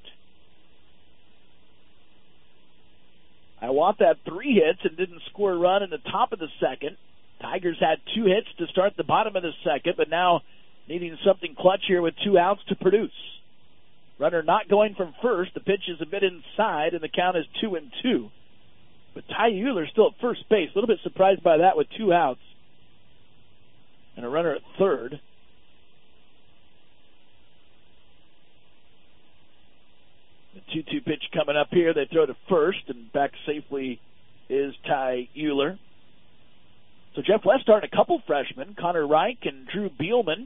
Hiawatha had three hits and didn't score a run in the top of the second. Tigers had two hits to start the bottom of the second, but now needing something clutch here with two outs to produce. Runner not going from first. The pitch is a bit inside, and the count is two and two. But Ty Euler still at first base. A little bit surprised by that with two outs. And a runner at third. The two two pitch coming up here. They throw to first, and back safely is Ty Euler. So Jeff West starting a couple freshmen, Connor Reich and Drew Beelman.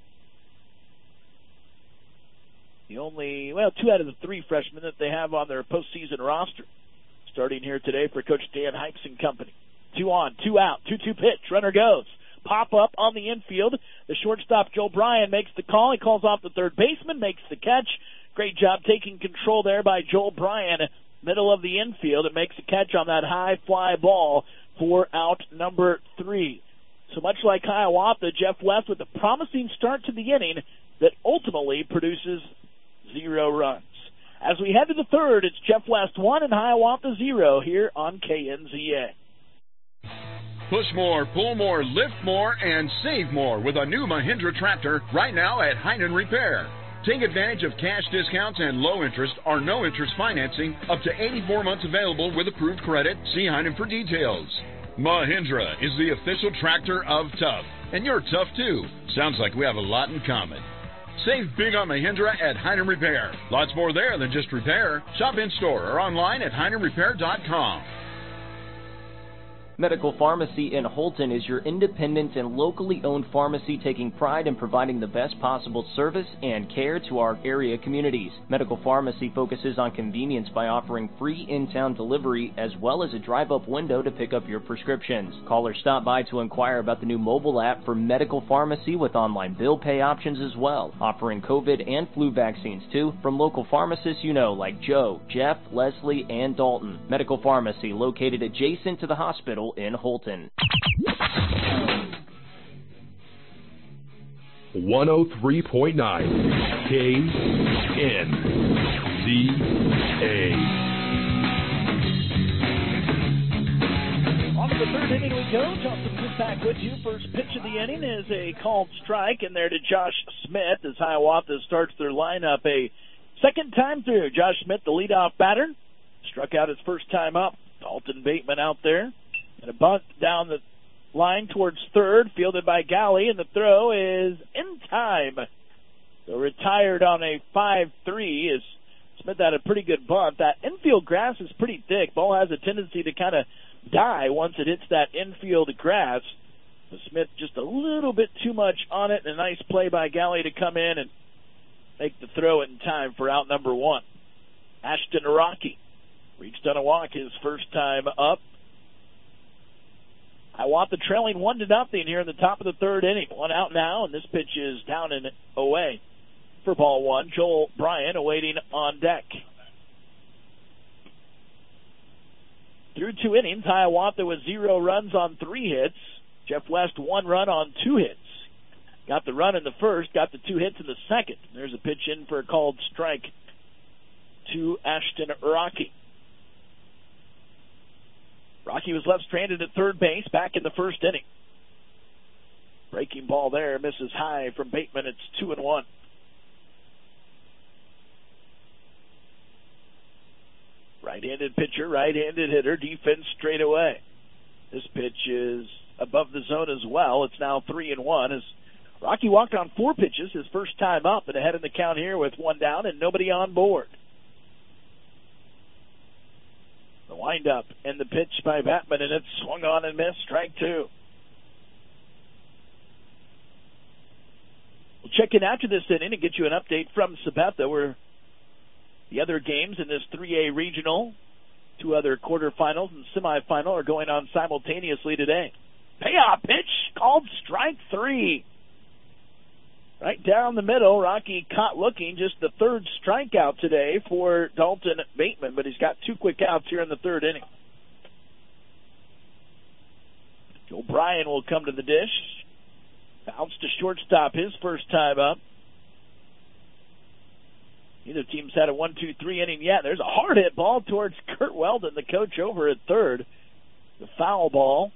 The only, well, two out of the three freshmen that they have on their postseason roster. Starting here today for Coach Dan Hikes and company. Two on, two out, two two pitch. Runner goes. Pop up on the infield. The shortstop, Joe Bryan, makes the call. He calls off the third baseman, makes the catch. Great job taking control there by Joel Bryan, middle of the infield, and makes a catch on that high fly ball for out number three. So much like Hiawatha, Jeff West with a promising start to the inning that ultimately produces zero runs. As we head to the third, it's Jeff West one and Hiawatha zero here on K N Z A. Push more, pull more, lift more, and save more with a new Mahindra tractor right now at Heinen Repair. Take advantage of cash discounts and low interest or no interest financing up to eighty-four months available with approved credit. See Heinen for details. Mahindra is the official tractor of tough, and you're tough too. Sounds like we have a lot in common. Save big on Mahindra at Heinen Repair. Lots more there than just repair. Shop in store or online at heinen repair dot com. Medical Pharmacy in Holton is your independent and locally owned pharmacy taking pride in providing the best possible service and care to our area communities. Medical Pharmacy focuses on convenience by offering free in-town delivery as well as a drive-up window to pick up your prescriptions. Call or stop by to inquire about the new mobile app for Medical Pharmacy with online bill pay options as well, offering COVID and flu vaccines too from local pharmacists you know like Joe, Jeff, Leslie, and Dalton. Medical Pharmacy located adjacent to the hospital Hospital in Holton. one oh three point nine K N Z A. On to the third inning we go. Justin Smith back with you. First pitch of the inning is a called strike, and there to Josh Smith as Hiawatha starts their lineup a second time through. Josh Smith, the leadoff batter, struck out his first time up. Dalton Bateman out there, and a bunt down the line towards third, fielded by Galley, and the throw is in time. So retired on a five three as Smith had a pretty good bunt. That infield grass is pretty thick. Ball has a tendency to kind of die once it hits that infield grass. So Smith just a little bit too much on it, and a nice play by Galley to come in and make the throw in time for out number one. Ashton Rocky reached on a walk his first time up. I want the trailing one to nothing here in the top of the third inning. One out now, and this pitch is down and away for ball one. Joel Bryan awaiting on deck. Through two innings, Hiawatha with zero runs on three hits. Jeff West one run on two hits. Got the run in the first, got the two hits in the second. There's a pitch in for a called strike to Ashton Rocky. Rocky was left stranded at third base back in the first inning. Breaking ball there, misses high from Bateman. It's two and one. Right-handed pitcher, right-handed hitter, defense straight away. This pitch is above the zone as well. It's now three and one as Rocky walked on four pitches his first time up and ahead in the count here with one down and nobody on board. The windup and the pitch by Batman, and it's swung on and missed. Strike two. We'll check in after this inning and get you an update from Sabetha, where the other games in this three A regional, two other quarterfinals and semifinal, are going on simultaneously today. Payoff pitch called strike three. Right down the middle, Rocky caught looking, just the third strikeout today for Dalton Bateman, but he's got two quick outs here in the third inning. Joe Bryan will come to the dish. Bounce to shortstop his first time up. Neither team's had a one two three inning yet. There's a hard hit ball towards Kurt Weldon, the coach over at third. The foul ball.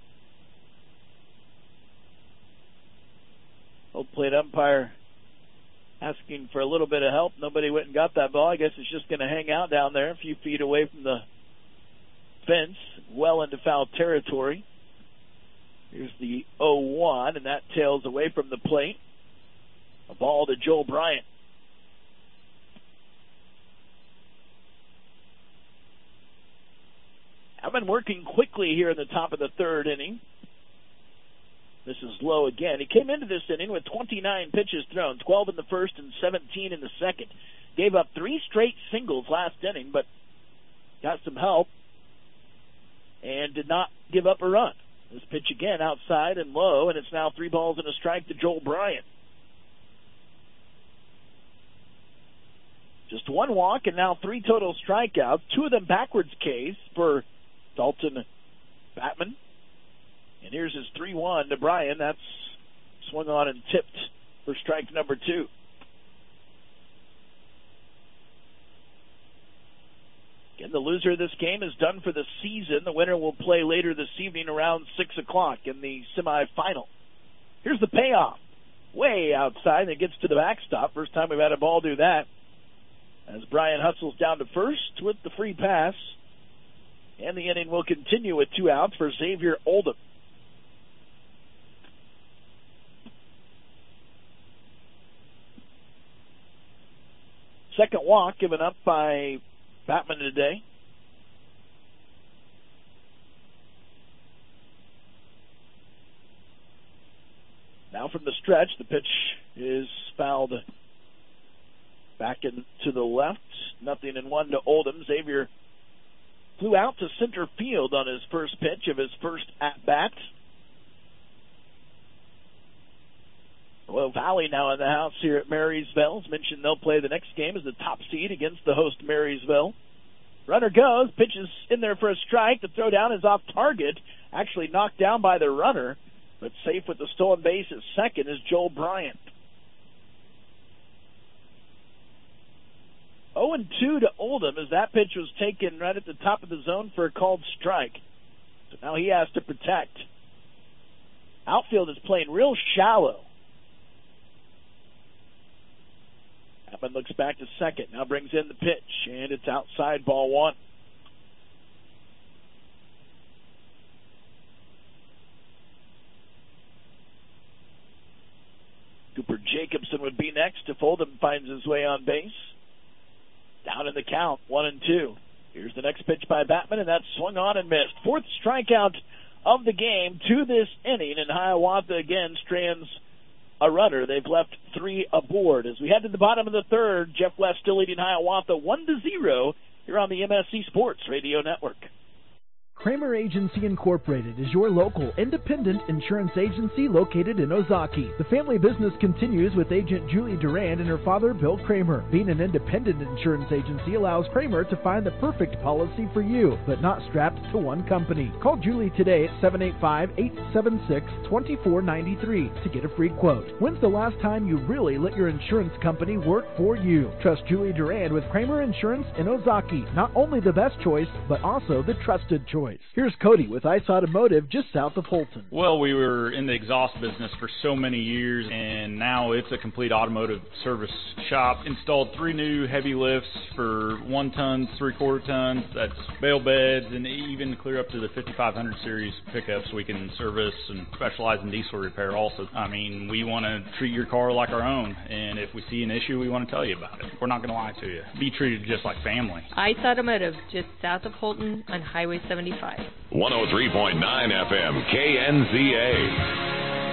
Old plate umpire asking for a little bit of help. Nobody went and got that ball. I guess it's just going to hang out down there a few feet away from the fence, well into foul territory. Here's the oh one, and that tails away from the plate. A ball to Joel Bryant. I've been working quickly here in the top of the third inning. This is low again. He came into this inning with twenty-nine pitches thrown, twelve in the first and seventeen in the second. Gave up three straight singles last inning, but got some help and did not give up a run. This pitch again outside and low, and it's now three balls and a strike to Joel Bryant. Just one walk and now three total strikeouts, two of them backwards Ks for Dalton Batman. And here's his three one to Bryan. That's swung on and tipped for strike number two. Again, the loser of this game is done for the season. The winner will play later this evening around six o'clock in the semifinal. Here's the payoff. Way outside, and it gets to the backstop. First time we've had a ball do that. As Bryan hustles down to first with the free pass. And the inning will continue with two outs for Xavier Oldham. Second walk given up by Batman today. Now from the stretch, the pitch is fouled back into the left. Nothing in one to Oldham. Xavier flew out to center field on his first pitch of his first at-bat. Royal Valley now in the house here at Marysville. As mentioned, they'll play the next game as the top seed against the host Marysville. Runner goes, pitches in there for a strike. The throw down is off target, actually knocked down by the runner, but safe with the stolen base at second is Joel Bryant. oh and two to Oldham as that pitch was taken right at the top of the zone for a called strike. So now he has to protect. Outfield is playing real shallow. Chapman looks back to second, now brings in the pitch, and it's outside, ball one. Cooper Jacobson would be next if Oldham finds his way on base. Down in the count, one and two. Here's the next pitch by Batman, and that's swung on and missed. Fourth strikeout of the game to this inning, and Hiawatha again strands a runner. They've left three aboard. As we head to the bottom of the third, Jeff West still leading Hiawatha one to zero here on the M S C Sports Radio Network. Kramer Agency Incorporated is your local independent insurance agency located in Ozaki. The family business continues with agent Julie Durand and her father, Bill Kramer. Being an independent insurance agency allows Kramer to find the perfect policy for you, but not strapped to one company. Call Julie today at seven eight five, eight seven six, two four nine three to get a free quote. When's the last time you really let your insurance company work for you? Trust Julie Durand with Kramer Insurance in Ozaki. Not only the best choice, but also the trusted choice. Here's Cody with Ice Automotive just south of Holton. Well, we were in the exhaust business for so many years, and now it's a complete automotive service shop. Installed three new heavy lifts for one tons, three quarter tons. That's bale beds, and even clear up to the fifty-five hundred series pickups we can service, and specialize in diesel repair also. I mean, we want to treat your car like our own, and if we see an issue, we want to tell you about it. We're not going to lie to you. Be treated just like family. Ice Automotive, just south of Holton on Highway seventy-five. one oh three point nine F M, K N Z A.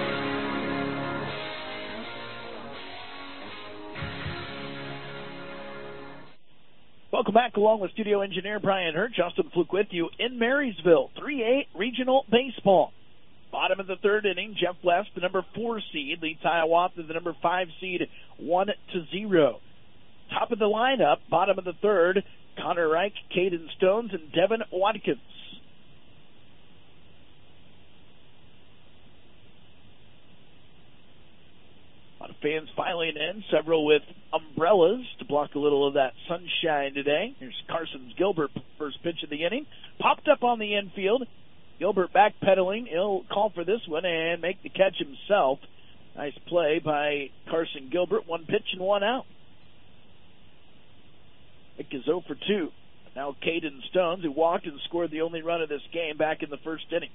Welcome back along with studio engineer Brian Hurt. Justin Fluke with you in Marysville. three A Regional Baseball. Bottom of the third inning, Jeff West, the number four seed, leads Hiawatha, the number five seed, one to zero. Top of the lineup, bottom of the third, Connor Reich, Caden Stones, and Devin Watkins. A lot of fans filing in, several with umbrellas to block a little of that sunshine today. Here's Carson's Gilbert, first pitch of the inning. Popped up on the infield. Gilbert backpedaling. He'll call for this one and make the catch himself. Nice play by Carson Gilbert. One pitch and one out. Nick is oh for two. Now Caden Stones, who walked and scored the only run of this game back in the first inning.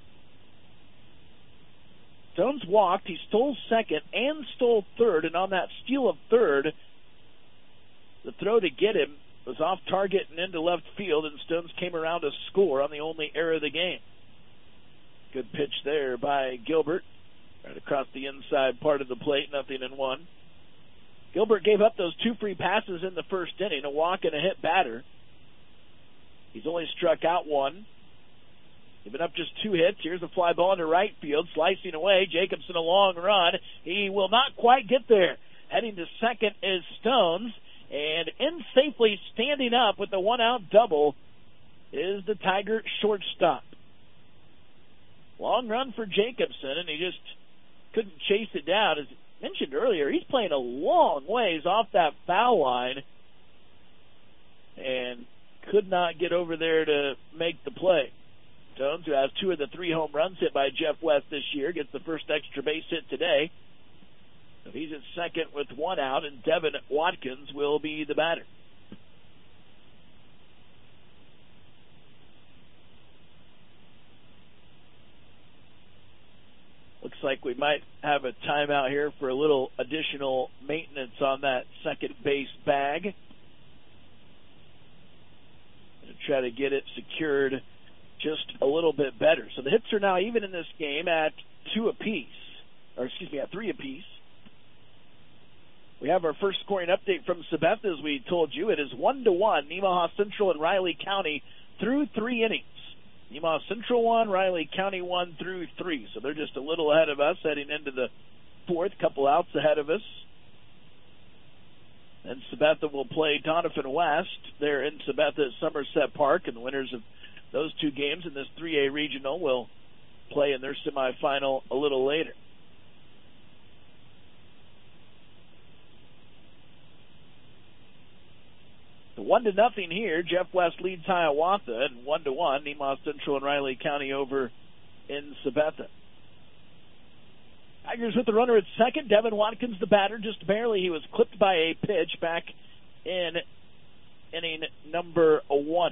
Stones walked, he stole second and stole third, and on that steal of third, the throw to get him was off target and into left field, and Stones came around to score on the only error of the game. Good pitch there by Gilbert, right across the inside part of the plate, nothing in one. Gilbert gave up those two free passes in the first inning, a walk and a hit batter. He's only struck out one. Giving up just two hits. Here's a fly ball into right field, slicing away. Jacobson a long run. He will not quite get there. Heading to second is Stones, and in safely standing up with the one-out double is the Tiger shortstop. Long run for Jacobson, and he just couldn't chase it down. As mentioned earlier, he's playing a long ways off that foul line and could not get over there to make the play. Stones, who has two of the three home runs hit by Jeff West this year, gets the first extra base hit today. So he's at second with one out, and Devin Watkins will be the batter. Looks like we might have a timeout here for a little additional maintenance on that second base bag. Going to try to get it secured just a little bit better. So the hits are now even in this game at two apiece, or excuse me, at three apiece. We have our first scoring update from Sabetha, as we told you. It is one to one, Nemaha Central and Riley County through three innings. Nemaha Central one, Riley County one through three. So they're just a little ahead of us heading into the fourth, couple outs ahead of us. And Sabetha will play Doniphan West there in Sabetha at Somerset Park, and the winners of those two games in this three A regional will play in their semifinal a little later. So one to nothing here. Jeff West leads Hiawatha, and one to one Nemours Central and Riley County over in Sabetha. Tigers with the runner at second. Devin Watkins, the batter, just barely. He was clipped by a pitch back in inning number one.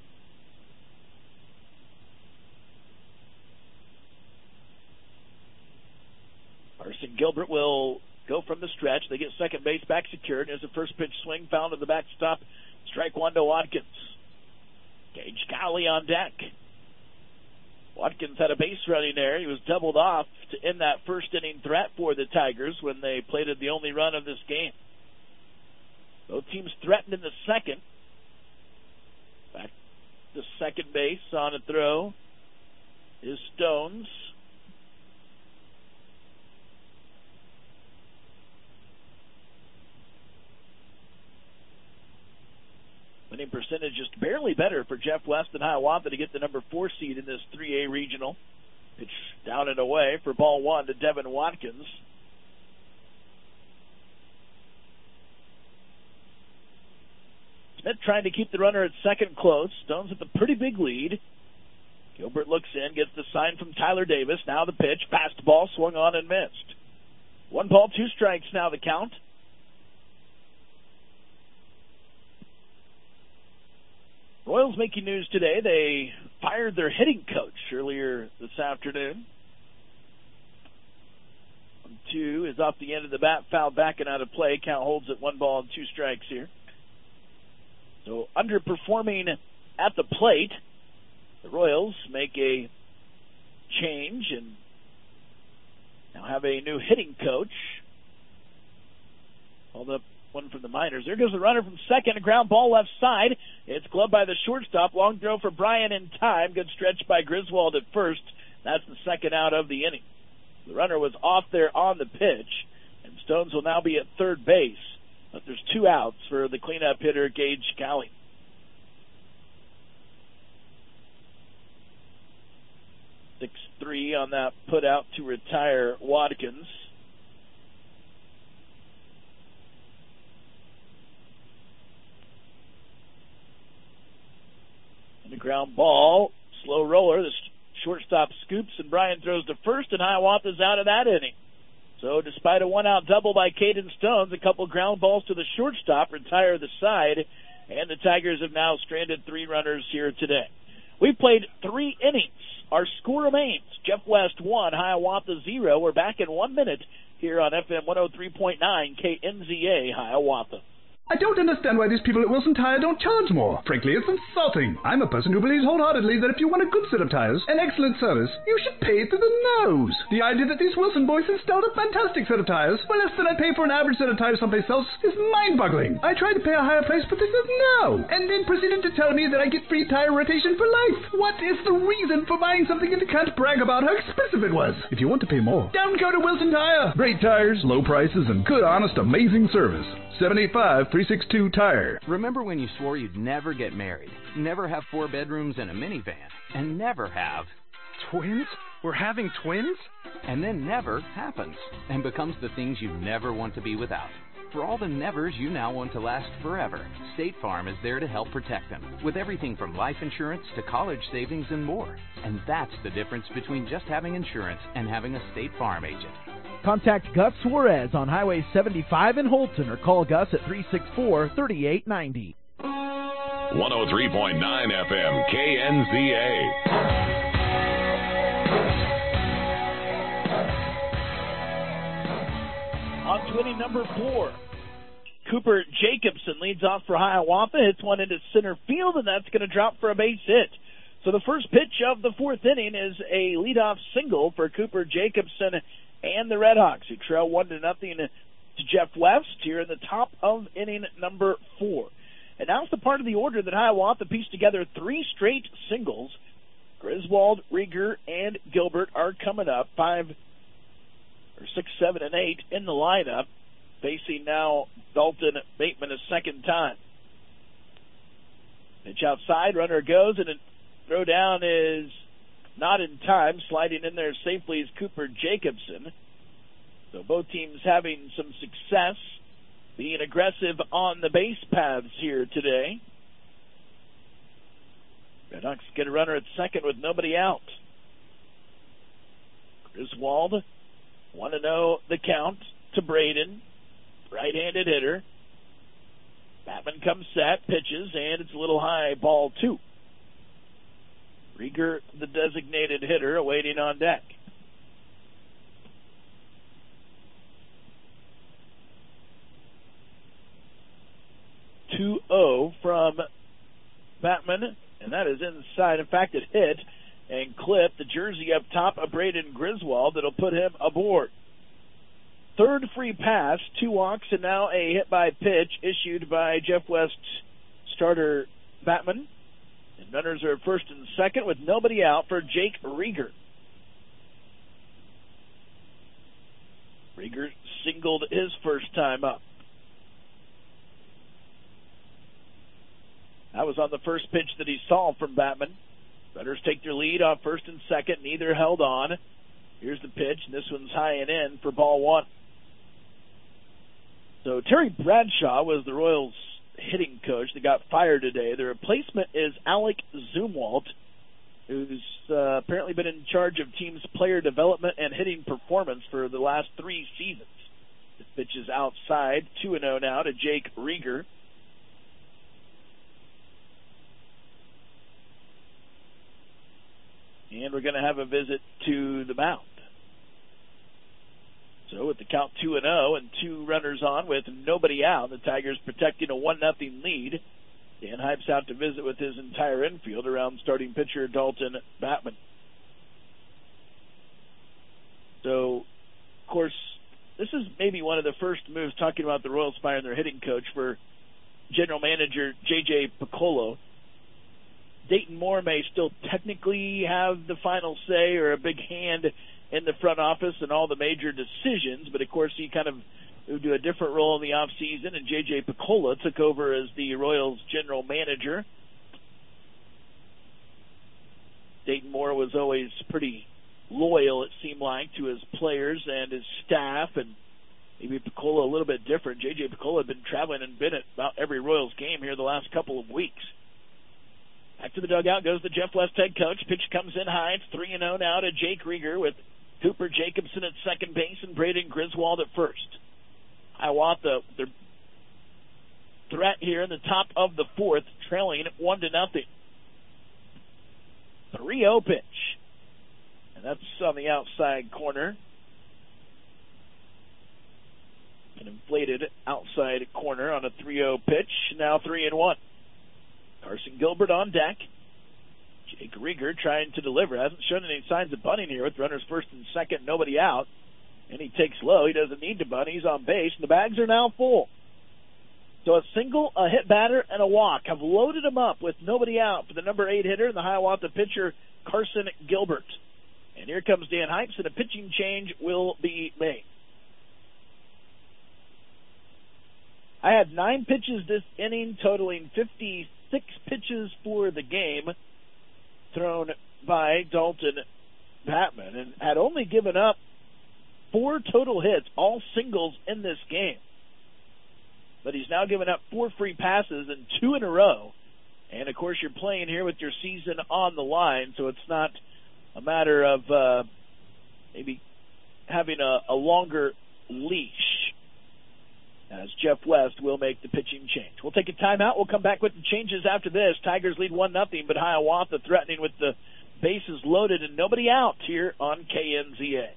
Carson Gilbert will go from the stretch. They get second base back secured. There's a first pitch swing found to the backstop. Strike one to Watkins. Gage Cowley on deck. Watkins had a base running there. He was doubled off to end that first inning threat for the Tigers when they plated the only run of this game. Both teams threatened in the second. Back to second base on a throw is Stones. Winning percentage just barely better for Jeff West and Hiawatha to get the number four seed in this three A regional. Pitch down and away for ball one to Devin Watkins. Smith trying to keep the runner at second close. Stones with a pretty big lead. Gilbert looks in, gets the sign from Tyler Davis. Now the pitch, fastball swung on and missed. One ball, two strikes now the count. Royals making news today. They fired their hitting coach earlier this afternoon. One, two is off the end of the bat, foul back and out of play. Count holds at one ball and two strikes here. So underperforming at the plate. The Royals make a change and now have a new hitting coach. Called up one from the minors. There goes the runner from second. A ground ball left side. It's gloved by the shortstop. Long throw for Bryan in time. Good stretch by Griswold at first. That's the second out of the inning. The runner was off there on the pitch, and Stones will now be at third base. But there's two outs for the cleanup hitter, Gage Cowley. six three on that put out to retire Watkins. The ground ball, slow roller. The shortstop scoops, and Bryan throws to first, and Hiawatha's out of that inning. So despite a one-out double by Caden Stones, a couple ground balls to the shortstop retire the side, and the Tigers have now stranded three runners here today. We've played three innings. Our score remains Jeff West one, Hiawatha zero. We're back in one minute here on F M one oh three point nine K N Z A Hiawatha. I don't understand why these people at Wilson Tire don't charge more. Frankly, it's insulting. I'm a person who believes wholeheartedly that if you want a good set of tires and excellent service, you should pay through the nose. The idea that these Wilson boys installed a fantastic set of tires for less than I pay for an average set of tires someplace else is mind-boggling. I tried to pay a higher price, but they said no, and then proceeded to tell me that I get free tire rotation for life. What is the reason for buying something and you can't brag about how expensive it was? If you want to pay more, down go to Wilson Tire. Great tires, low prices, and good, honest, amazing service. seven eight five, three six two, tire. Remember when you swore you'd never get married, never have four bedrooms and a minivan, and never have... Twins? We're having twins? And then never happens, and becomes the things you never want to be without. For all the nevers you now want to last forever, State Farm is there to help protect them, with everything from life insurance to college savings and more. And that's the difference between just having insurance and having a State Farm agent. Contact Gus Suarez on Highway seventy-five in Holton or call Gus at three six four, three eight nine zero. one oh three point nine F M K N Z A. On to inning number four. Cooper Jacobson leads off for Hiawatha, hits one into center field, and that's going to drop for a base hit. So the first pitch of the fourth inning is a leadoff single for Cooper Jacobson and the Redhawks, who trail one to nothing to Jeff West here in the top of inning number four. And now's the part of the order that Hiawatha pieced together three straight singles. Griswold, Rieger, and Gilbert are coming up. Five or six, seven, and eight in the lineup. facing now Dalton Bateman a second time. Pitch outside, runner goes, and a throw down is not in time. Sliding in there safely is Cooper Jacobson. So both teams having some success, being aggressive on the base paths here today. Redhawks get a runner at second with nobody out. Griswold, one to oh the count to Braden, right-handed hitter. Batman comes set, pitches, and it's a little high, ball two. Rieger, the designated hitter, awaiting on deck. two oh from Batman, and that is inside. In fact, it hit and clipped the jersey up top of Braden Griswold. That'll put him aboard. Third free pass, two walks, and now a hit-by pitch issued by Jeff West starter Batman. And runners are at first and second with nobody out for Jake Rieger. Rieger singled his first time up. That was on the first pitch that he saw from Batman. Runners take their lead off first and second. Neither held on. Here's the pitch, and this one's high and in for ball one. So Terry Bradshaw was the Royals' hitting coach that got fired today. The replacement is Alec Zumwalt, who's uh, apparently been in charge of teams' player development and hitting performance for the last three seasons. This pitch is outside, two and oh now to Jake Rieger. And we're going to have a visit to the mound. So with the count two and oh and two runners on with nobody out, the Tigers protecting a one nothing lead. Dan Hypes out to visit with his entire infield around starting pitcher Dalton Batman. So, of course, this is maybe one of the first moves, talking about the Royals firing their hitting coach, for general manager J J Piccolo. Dayton Moore may still technically have the final say or a big hand in the front office and all the major decisions, but of course he kind of moved to a different role in the offseason, and J J Piccolo took over as the Royals general manager. Dayton Moore was always pretty loyal, it seemed like, to his players and his staff, and maybe Piccolo a little bit different. J J Piccolo had been traveling and been at about every Royals game here the last couple of weeks. Back to the dugout goes the Jeff West head coach. Pitch comes in high. It's three and oh now to Jake Rieger with Cooper Jacobson at second base and Braden Griswold at first. Hiawatha, their threat here in the top of the fourth, trailing at one to nothing. three oh pitch. And that's on the outside corner. An inflated outside corner on a three oh pitch. Now three and one. Carson Gilbert on deck. Jake Rieger trying to deliver. Hasn't shown any signs of bunting here with runners first and second, nobody out. And he takes low. He doesn't need to bunt. He's on base, and the bags are now full. So a single, a hit batter, and a walk have loaded him up with nobody out for the number eight hitter and the Hiawatha pitcher, Carson Gilbert. And here comes Dan Hypes, and a pitching change will be made. I had nine pitches this inning, totaling fifty-six pitches for the game, thrown by Dalton Batman, and had only given up four total hits, all singles in this game. But he's now given up four free passes and two in a row. And, of course, you're playing here with your season on the line, so it's not a matter of uh, maybe having a, a longer leash, as Jeff West will make the pitching change. We'll take a timeout. We'll come back with the changes after this. Tigers lead one nothing, but Hiawatha threatening with the bases loaded and nobody out here on K N Z A.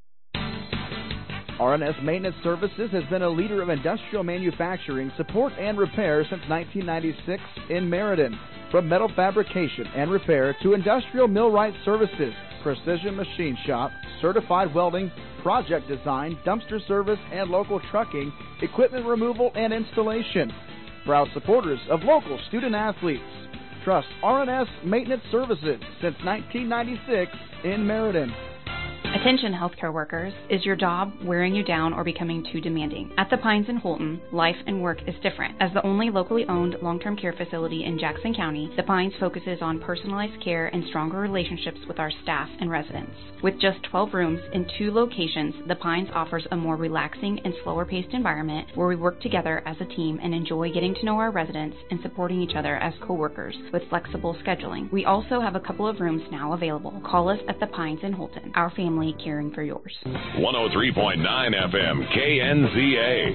R and S Maintenance Services has been a leader of industrial manufacturing, support, and repair since nineteen ninety-six in Meriden. From metal fabrication and repair to industrial millwright services, precision machine shop, certified welding, project design, dumpster service, and local trucking, equipment removal and installation. Proud supporters of local student athletes. Trust R and S Maintenance Services since nineteen ninety-six in Meriden. At Attention healthcare workers, is your job wearing you down or becoming too demanding? At the Pines in Holton, life and work is different. As the only locally owned long-term care facility in Jackson County, the Pines focuses on personalized care and stronger relationships with our staff and residents. With just twelve rooms in two locations, the Pines offers a more relaxing and slower-paced environment where we work together as a team and enjoy getting to know our residents and supporting each other as co-workers with flexible scheduling. We also have a couple of rooms now available. Call us at the Pines in Holton. Our family caring for yours. one oh three point nine F M K N Z A.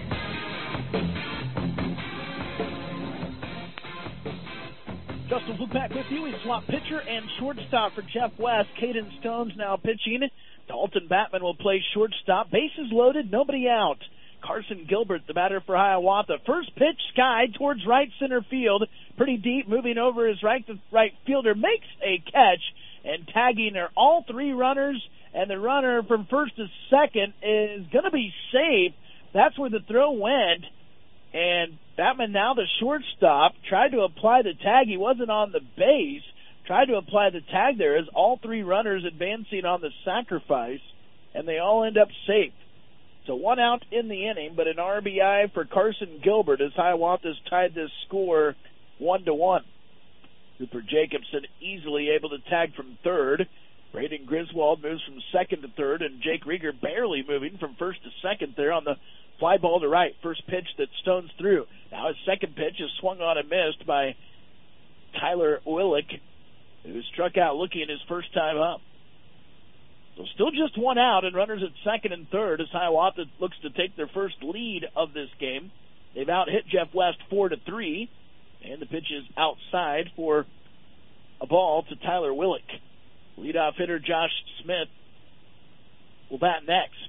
Justin Fluke back with you. We swap pitcher and shortstop for Jeff West. Caden Stone's now pitching. Dalton Batman will play shortstop. Bases loaded, nobody out. Carson Gilbert, the batter for Hiawatha. First pitch, Sky towards right center field. Pretty deep, moving over his right right fielder. Makes a catch, and tagging are all three runners, and the runner from first to second is going to be safe. That's where the throw went. And Batman, now the shortstop, tried to apply the tag. He wasn't on the base. Tried to apply the tag there as all three runners advancing on the sacrifice, and they all end up safe. So one out in the inning, but an R B I for Carson Gilbert as Hiawatha's tied this score one to one. Cooper Jacobson easily able to tag from third. Braden Griswold moves from second to third, and Jake Rieger barely moving from first to second there on the fly ball to right. First pitch that Stones threw. Now his second pitch is swung on and missed by Tyler Willick, who struck out looking his first time up. So still just one out, and runners at second and third as Hiawatha looks to take their first lead of this game. They've out-hit Jeff West four to three, and the pitch is outside for a ball to Tyler Willick. Leadoff hitter Josh Smith will bat next.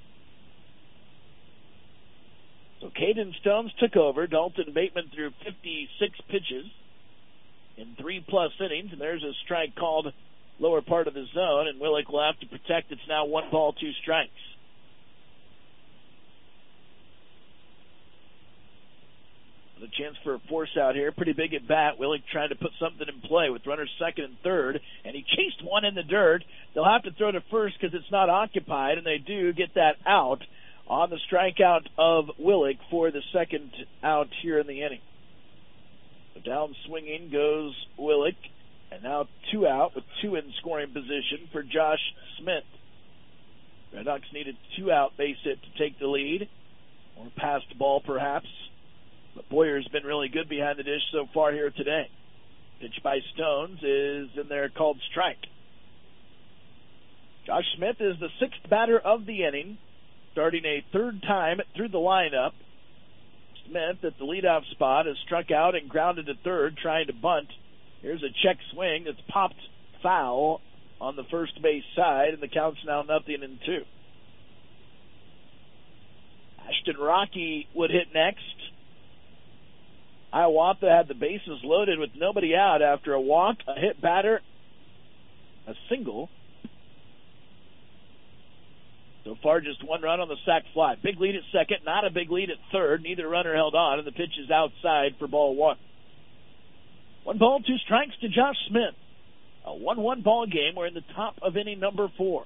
So Caden Stones took over. Dalton Bateman threw fifty-six pitches in three-plus innings, and there's a strike called lower part of the zone, and Willick will have to protect. It's now one ball, two strikes. A chance for a force out here. Pretty big at bat. Willick trying to put something in play with runners second and third, and he chased one in the dirt. They'll have to throw to first because it's not occupied, and they do get that out on the strikeout of Willick for the second out here in the inning. So down swinging goes Willick, and now two out with two in scoring position for Josh Smith. Redhawks needed two out base hit to take the lead, or passed ball perhaps. But Boyer's been really good behind the dish so far here today. Pitch by Stones is in there called strike. Josh Smith is the sixth batter of the inning, starting a third time through the lineup. Smith at the leadoff spot has struck out and grounded to third, trying to bunt. Here's a check swing that's popped foul on the first base side, and the count's now nothing and two. Ashton Rocky would hit next. Hiawatha had the bases loaded with nobody out after a walk, a hit batter, a single. So far, just one run on the sac fly. Big lead at second, not a big lead at third. Neither runner held on, and the pitch is outside for ball one. One ball, two strikes to Josh Smith. A one one ball game. We're in the top of inning number four.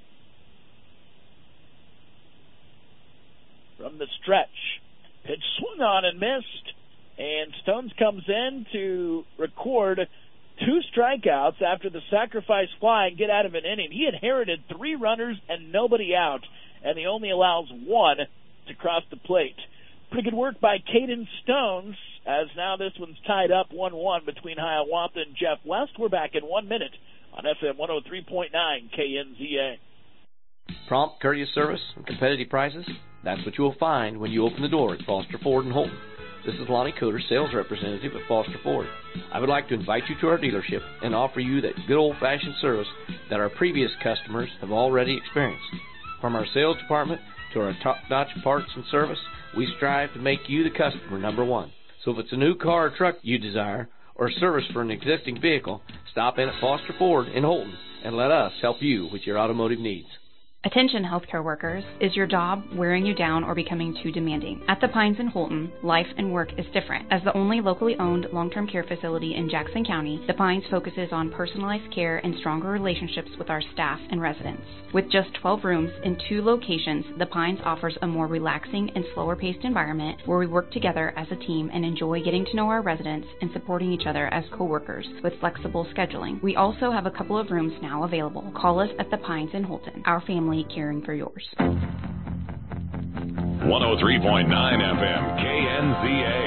From the stretch, pitch swung on and missed. And Stones comes in to record two strikeouts after the sacrifice fly and get out of an inning. He inherited three runners and nobody out, and he only allows one to cross the plate. Pretty good work by Caden Stones, as now this one's tied up one one between Hiawatha and Jeff West. We're back in one minute on F M one oh three point nine K N Z A. Prompt, courteous service, and competitive prices. That's what you'll find when you open the door at Foster Ford in Holton. This is Lonnie Coder, sales representative at Foster Ford. I would like to invite you to our dealership and offer you that good old-fashioned service that our previous customers have already experienced. From our sales department to our top-notch parts and service, we strive to make you the customer number one. So if it's a new car or truck you desire, or service for an existing vehicle, stop in at Foster Ford in Holton and let us help you with your automotive needs. Attention healthcare workers, is your job wearing you down or becoming too demanding? At the Pines in Holton, life and work is different. As the only locally owned long-term care facility in Jackson County, the Pines focuses on personalized care and stronger relationships with our staff and residents. With just twelve rooms in two locations, the Pines offers a more relaxing and slower-paced environment where we work together as a team and enjoy getting to know our residents and supporting each other as co-workers with flexible scheduling. We also have a couple of rooms now available. Call us at the Pines in Holton. Our family caring for yours. one oh three point nine F M, K N Z A.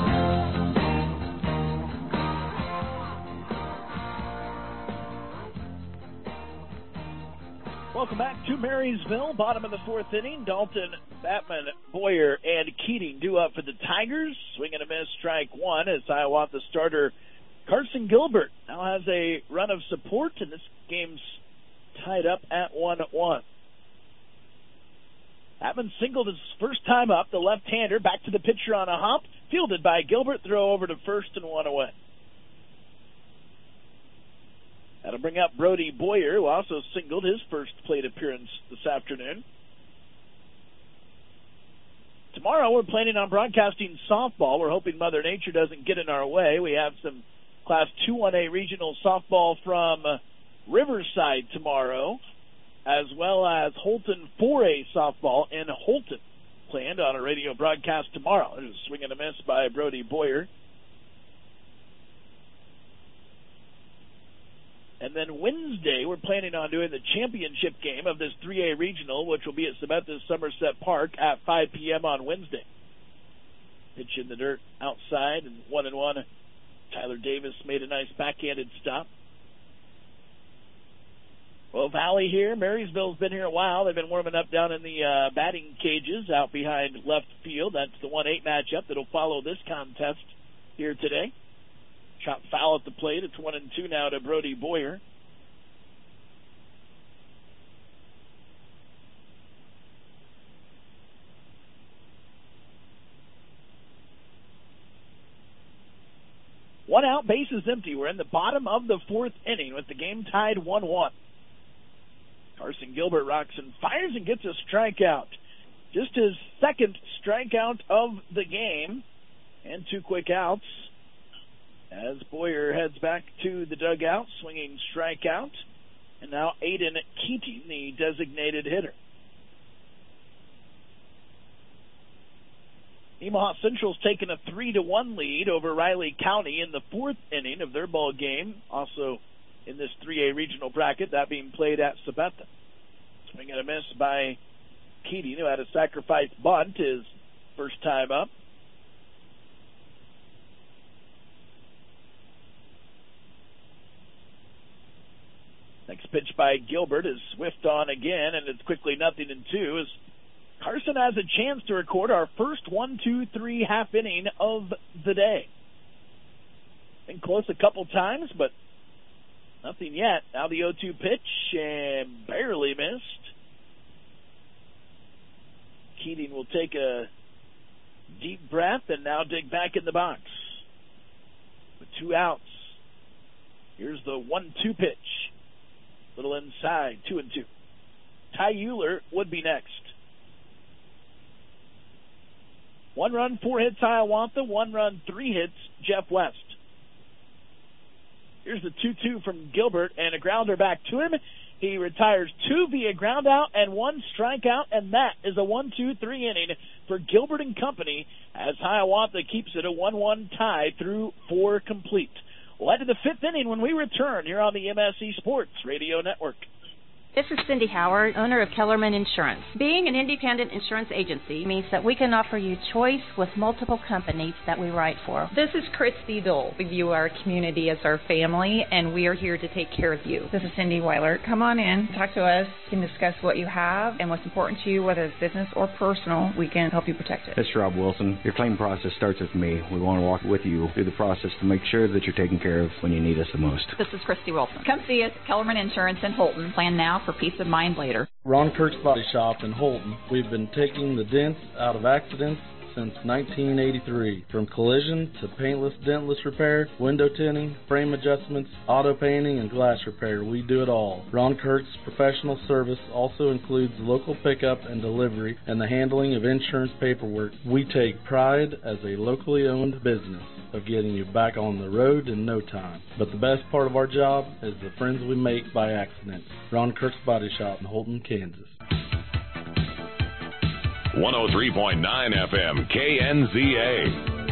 Welcome back to Marysville, bottom of the fourth inning. Dalton, Batman, Boyer, and Keating due up for the Tigers. Swing and a miss, strike one, as Hiawatha starter Carson Gilbert now has a run of support, and this game's tied up at one one. Batman singled his first time up, the left-hander back to the pitcher on a hop, fielded by Gilbert, throw over to first and one away. That'll bring up Brody Boyer, who also singled his first plate appearance this afternoon. Tomorrow we're planning on broadcasting softball. We're hoping Mother Nature doesn't get in our way. We have some Class two one A regional softball from Riverside tomorrow, as well as Holton four A softball in Holton, planned on a radio broadcast tomorrow. There's a swing and a miss by Brody Boyer. And then Wednesday, we're planning on doing the championship game of this three A regional, which will be at Sabetha's Somerset Park at five p.m. on Wednesday. Pitch in the dirt outside, and one and one. Tyler Davis made a nice backhanded stop. Well, Valley here. Marysville's been here a while. They've been warming up down in the uh, batting cages out behind left field. That's the one eight matchup that'll follow this contest here today. Shot foul at the plate. It's one and two now to Brody Boyer. One out, base is empty. We're in the bottom of the fourth inning with the game tied one one. Carson Gilbert rocks and fires and gets a strikeout. Just his second strikeout of the game. And two quick outs as Boyer heads back to the dugout, swinging strikeout. And now Aiden Keating, the designated hitter. Nemaha Central's taken a three to one lead over Riley County in the fourth inning of their ball game. Also in this three A regional bracket, that being played at Sabetha. Swing and a miss by Keating, who had a sacrifice bunt his first time up. Next pitch by Gilbert is whiffed on again, and it's quickly nothing in two as Carson has a chance to record our first one, two, three half inning of the day. Been close a couple times, but nothing yet. Now the oh two pitch, and barely missed. Keating will take a deep breath and now dig back in the box. With two outs. Here's the one two pitch. Little inside, two and two. Ty Euler would be next. One run, four hits Hiawatha. One run, three hits Jeff West. Here's the two two from Gilbert and a grounder back to him. He retires two via ground out and one strikeout, and that is a one two three inning for Gilbert and company as Hiawatha keeps it a one one tie through four complete. We'll head to the fifth inning when we return here on the M S E Sports Radio Network. This is Cindy Howard, owner of Kellerman Insurance. Being an independent insurance agency means that we can offer you choice with multiple companies that we write for. This is Christy Dole. We view our community as our family, and we are here to take care of you. This is Cindy Weiler. Come on in, talk to us, we can discuss what you have and what's important to you, whether it's business or personal. We can help you protect it. This is Rob Wilson. Your claim process starts with me. We want to walk with you through the process to make sure that you're taken care of when you need us the most. This is Christy Wilson. Come see us at Kellerman Insurance in Holton. Plan now for peace of mind later. Ron Kirk's Body Shop in Holton. We've been taking the dents out of accidents, since nineteen eighty-three. From collision to paintless, dentless repair, window tinting, frame adjustments, auto painting, and glass repair, we do it all. Ron Kurt's professional service also includes local pickup and delivery and the handling of insurance paperwork. We take pride as a locally owned business of getting you back on the road in no time. But the best part of our job is the friends we make by accident. Ron Kurt's Body Shop in Holton, Kansas. one oh three point nine F M K N Z A.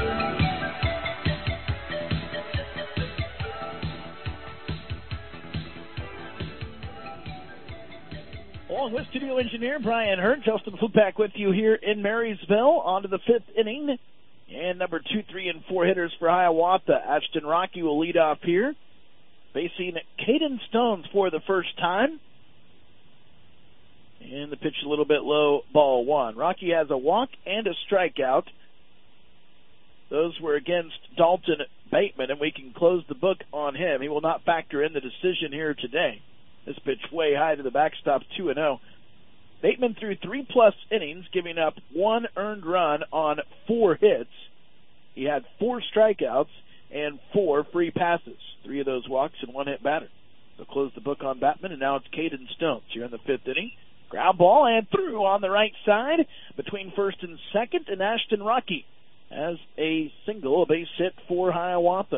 Along with studio engineer Brian Hurt, Justin Flupack with you here in Marysville. On to the fifth inning. And number two, three, and four hitters for Hiawatha. Ashton Rocky will lead off here, facing Caden Stones for the first time. And the pitch a little bit low, ball one. Rocky has a walk and a strikeout. Those were against Dalton Bateman, and we can close the book on him. He will not factor in the decision here today. This pitch way high to the backstop, two and oh. Bateman threw three-plus innings, giving up one earned run on four hits. He had four strikeouts and four free passes. Three of those walks and one hit batter. So close the book on Bateman, and now it's Caden Stones here in the fifth inning. Ground ball and through on the right side between first and second, and Ashton Rocky has a single, a base hit for Hiawatha.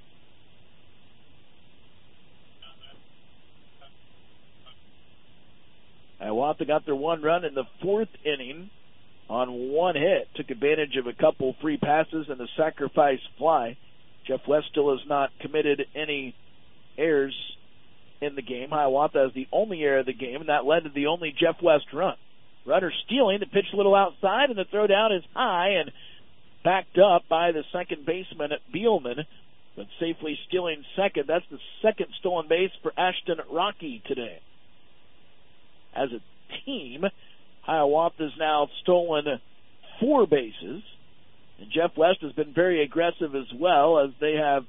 Hiawatha got their one run in the fourth inning on one hit. Took advantage of a couple free passes and a sacrifice fly. Jeff West still has not committed any errors in the game. Hiawatha has the only error of the game, and that led to the only Jeff West run. Runner stealing, the pitch a little outside, and the throw down is high and backed up by the second baseman at Beelman, but safely stealing second. That's the second stolen base for Ashton Rocky today. As a team, Hiawatha's now stolen four bases, and Jeff West has been very aggressive as well, as they have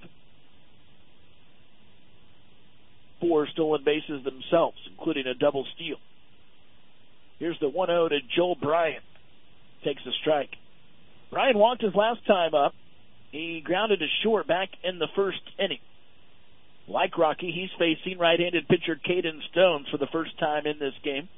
four stolen bases themselves, including a double steal. Here's the one oh to Joel Bryant. Takes a strike. Bryant walked his last time up. He grounded to short back in the first inning. Like Rocky, he's facing right-handed pitcher Caden Stones for the first time in this game.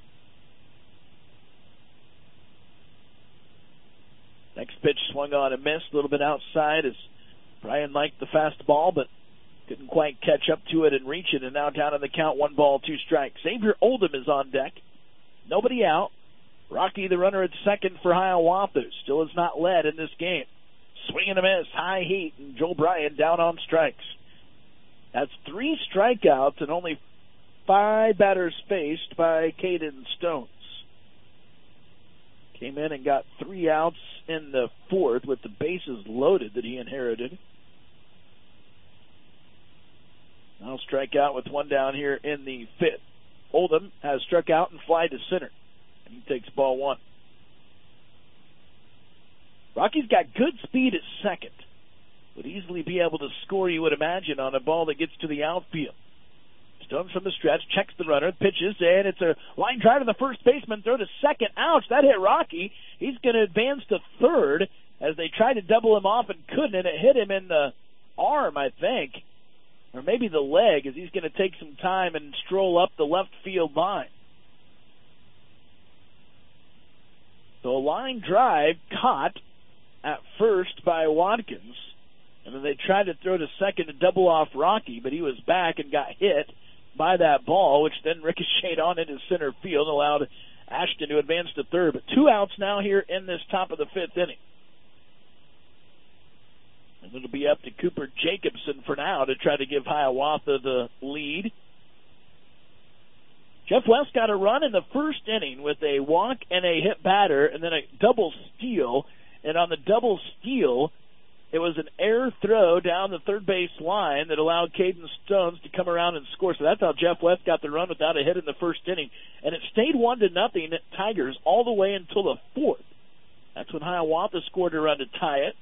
Next pitch swung on and missed, a little bit outside as Brian liked the fastball, but couldn't quite catch up to it and reach it, and now down on the count, one ball, two strikes. Xavier Oldham is on deck. Nobody out. Rocky, the runner at second for Hiawatha, still has not led in this game. Swing and a miss, high heat, and Joel Bryant down on strikes. That's three strikeouts and only five batters faced by Caden Stones. Came in and got three outs in the fourth with the bases loaded that he inherited. Now strike out with one down here in the fifth. Oldham has struck out and fly to center, and he takes ball one. Rocky's got good speed at second. Would easily be able to score, you would imagine, on a ball that gets to the outfield. Stones from the stretch, checks the runner, pitches, and it's a line drive to the first baseman, throw to second. Ouch, that hit Rocky. He's going to advance to third as they tried to double him off and couldn't, and it hit him in the arm, I think, or maybe the leg, as he's going to take some time and stroll up the left field line. So a line drive caught at first by Watkins. And then they tried to throw to second to double off Rocky, but he was back and got hit by that ball, which then ricocheted on into center field and allowed Ashton to advance to third. But two outs now here in this top of the fifth inning. And it'll be up to Cooper Jacobson for now to try to give Hiawatha the lead. Jeff West got a run in the first inning with a walk and a hit batter and then a double steal. And on the double steal, it was an air throw down the third base line that allowed Caden Stones to come around and score. So that's how Jeff West got the run without a hit in the first inning. And it stayed one to nothing at Tigers all the way until the fourth. That's when Hiawatha scored a run to tie it.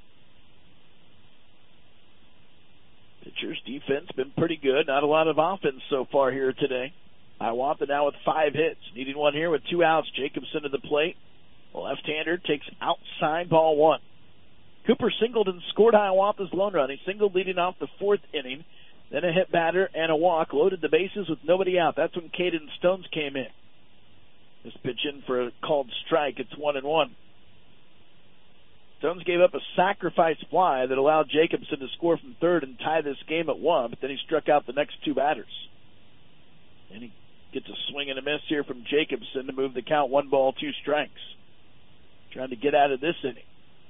Pitchers' defense been pretty good. Not a lot of offense so far here today. Hiawatha now with five hits. Needing one here with two outs. Jacobson to the plate. The left-hander takes outside ball one. Cooper singled and scored Hiawatha's lone run. He singled leading off the fourth inning. Then a hit batter and a walk. Loaded the bases with nobody out. That's when Caden Stones came in. This pitch in for a called strike. It's one and one. Stones gave up a sacrifice fly that allowed Jacobson to score from third and tie this game at one, but then he struck out the next two batters. And he gets a swing and a miss here from Jacobson to move the count one ball, two strikes. Trying to get out of this inning.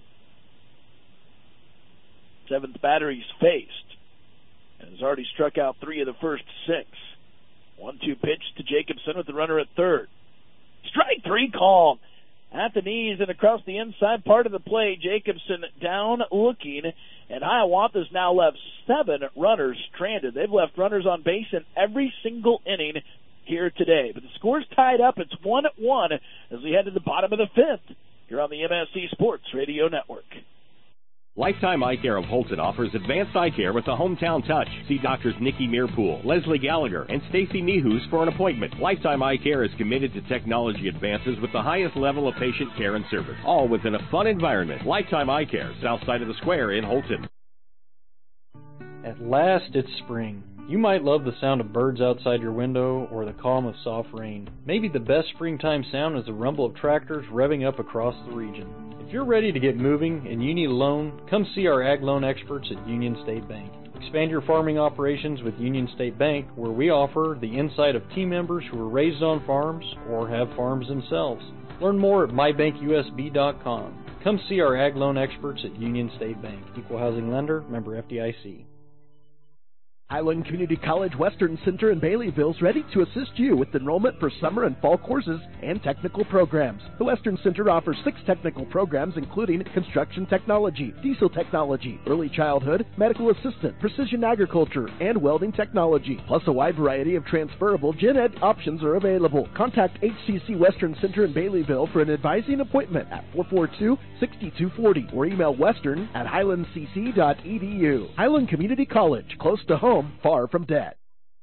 Seventh batter he's faced. And has already struck out three of the first six. one two pitch to Jacobson with the runner at third. Strike three called. At the knees and across the inside part of the plate, Jacobson down looking, and Hiawatha's now left seven runners stranded. They've left runners on base in every single inning here today. But the score's tied up. It's one at one as we head to the bottom of the fifth here on the M S C Sports Radio Network. Lifetime Eye Care of Holton offers advanced eye care with a hometown touch. See doctors Nikki Mearpool, Leslie Gallagher, and Stacy Nehus for an appointment. Lifetime Eye Care is committed to technology advances with the highest level of patient care and service, all within a fun environment. Lifetime Eye Care, south side of the square in Holton. At last, it's spring. You might love the sound of birds outside your window or the calm of soft rain. Maybe the best springtime sound is the rumble of tractors revving up across the region. If you're ready to get moving and you need a loan, come see our ag loan experts at Union State Bank. Expand your farming operations with Union State Bank, where we offer the insight of team members who are raised on farms or have farms themselves. Learn more at my bank U S B dot com. Come see our ag loan experts at Union State Bank. Equal housing lender, member F D I C. Highland Community College Western Center in Baileyville is ready to assist you with enrollment for summer and fall courses and technical programs. The Western Center offers six technical programs, including construction technology, diesel technology, early childhood, medical assistant, precision agriculture, and welding technology. Plus, a wide variety of transferable gen ed options are available. Contact H C C Western Center in Baileyville for an advising appointment at four four two, six two four zero or email western at highland c c dot e d u. Highland Community College, close to home, far from debt.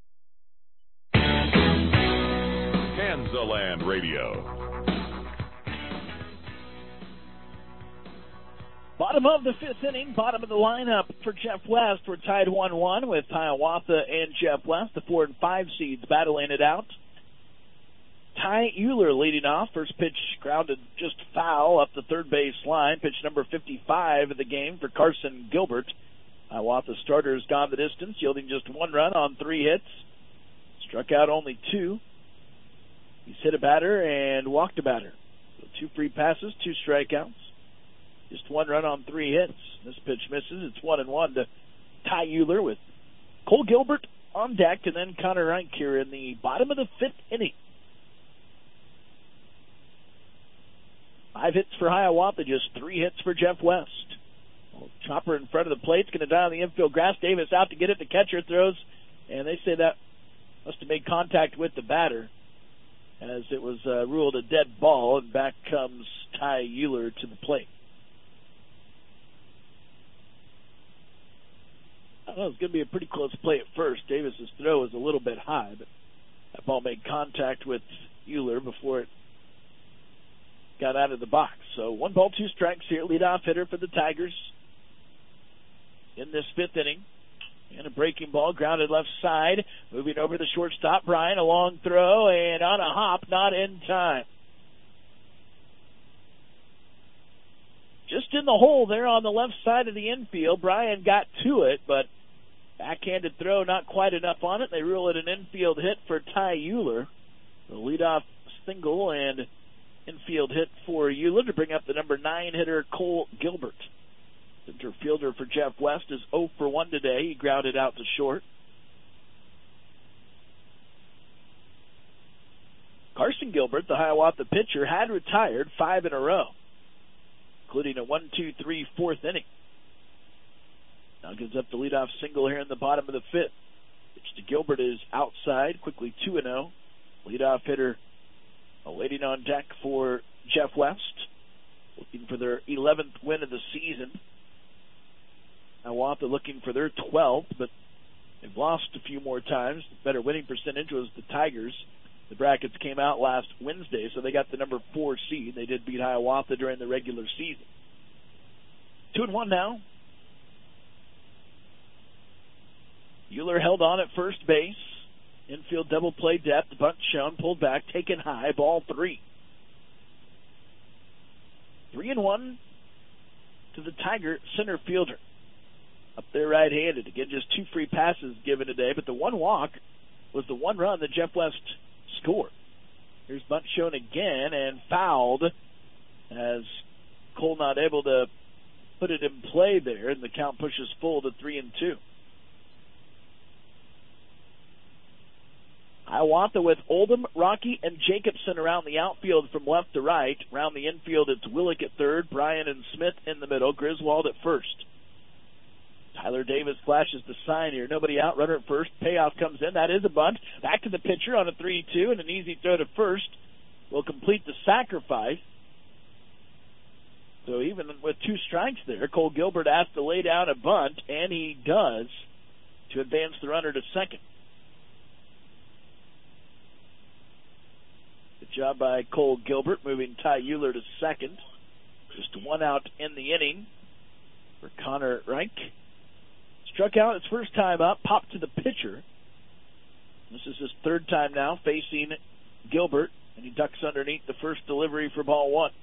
Kansaland Radio. Bottom of the fifth inning, bottom of the lineup for Jeff West. We're tied one one with Hiawatha and Jeff West, the four and five seeds battling it out. Ty Euler leading off. First pitch grounded just foul up the third base line. Pitch number fifty-five of the game for Carson Gilbert. Hiawatha starter has gone the distance, yielding just one run on three hits. Struck out only two. He's hit a batter and walked a batter. So two free passes, two strikeouts. Just one run on three hits. This pitch misses. It's one and one to Ty Euler with Cole Gilbert on deck, and then Connor Reich here in the bottom of the fifth inning. Five hits for Hiawatha, just three hits for Jeff West. Chopper in front of the plate. It's going to die on the infield grass. Davis out to get it. The catcher throws, and they say that must have made contact with the batter as it was uh, ruled a dead ball, and back comes Ty Euler to the plate. I don't know, it's going to be a pretty close play at first. Davis's throw was a little bit high, but that ball made contact with Euler before it got out of the box. So one ball, two strikes here. Leadoff hitter for the Tigers in this fifth inning. And a breaking ball grounded left side. Moving over the shortstop, Brian. A long throw and on a hop, not in time. Just in the hole there on the left side of the infield. Brian got to it, but backhanded throw, not quite enough on it. They rule it an infield hit for Ty Euler. The leadoff single and infield hit for Euler to bring up the number nine hitter, Cole Gilbert. Center fielder for Jeff West is oh for one today. He grounded out to short. Carson Gilbert, the Hiawatha pitcher, had retired five in a row, including a one two three fourth inning. Now gives up the leadoff single here in the bottom of the fifth. Pitch to Gilbert is outside, quickly two and oh. Leadoff hitter waiting on deck for Jeff West, looking for their eleventh win of the season. Hiawatha looking for their twelfth, but they've lost a few more times. The better winning percentage was the Tigers. The brackets came out last Wednesday, so they got the number four seed. They did beat Hiawatha during the regular season. Two and one now. Euler held on at first base. Infield double play depth. Bunt shown, pulled back, taken high. Ball three. Three and one to the Tiger center fielder. Up there right-handed. Again, just two free passes given today, but the one walk was the one run that Jeff West scored. Here's bunt shown again and fouled as Cole not able to put it in play there, and the count pushes full to three and two. Hiawatha with Oldham, Rocky, and Jacobson around the outfield from left to right. Around the infield, it's Willick at third, Bryan and Smith in the middle, Griswold at first. Tyler Davis flashes the sign here. Nobody out, runner at first. Payoff comes in. That is a bunt. Back to the pitcher on a three two, and an easy throw to first will complete the sacrifice. So even with two strikes there, Cole Gilbert has to lay down a bunt, and he does to advance the runner to second. Good job by Cole Gilbert, moving Ty Euler to second. Just one out in the inning for Connor Reich. Struck out his first time up, popped to the pitcher. This is his third time now facing Gilbert, and he ducks underneath the first delivery for ball one.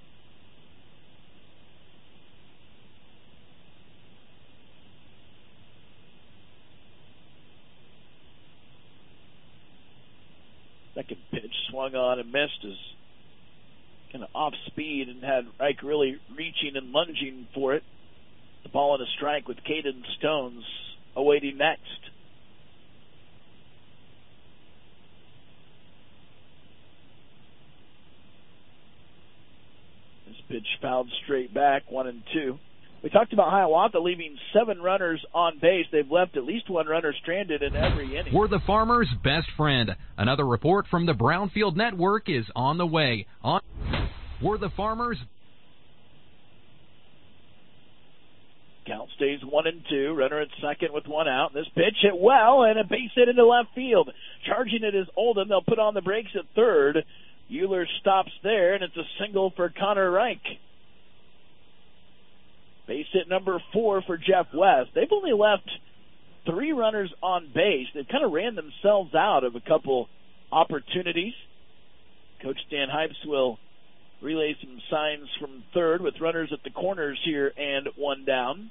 Second pitch swung on and missed, is kind of off speed and had Reich really reaching and lunging for it. The ball and a strike with Caden Stones awaiting next. This pitch fouled straight back, one and two. We talked about Hiawatha leaving seven runners on base. They've left at least one runner stranded in every inning. We're the farmer's best friend. Another report from the Brownfield Network is on the way. On We're the farmer's. Count stays one and two. Runner at second with one out. This pitch hit well and a base hit into left field. Charging it is Oldham. They'll put on the brakes at third. Euler stops there, and it's a single for Connor Reich. Base hit number four for Jeff West. They've only left three runners on base. They've kind of ran themselves out of a couple opportunities. Coach Dan Hypes will relay some signs from third with runners at the corners here and one down.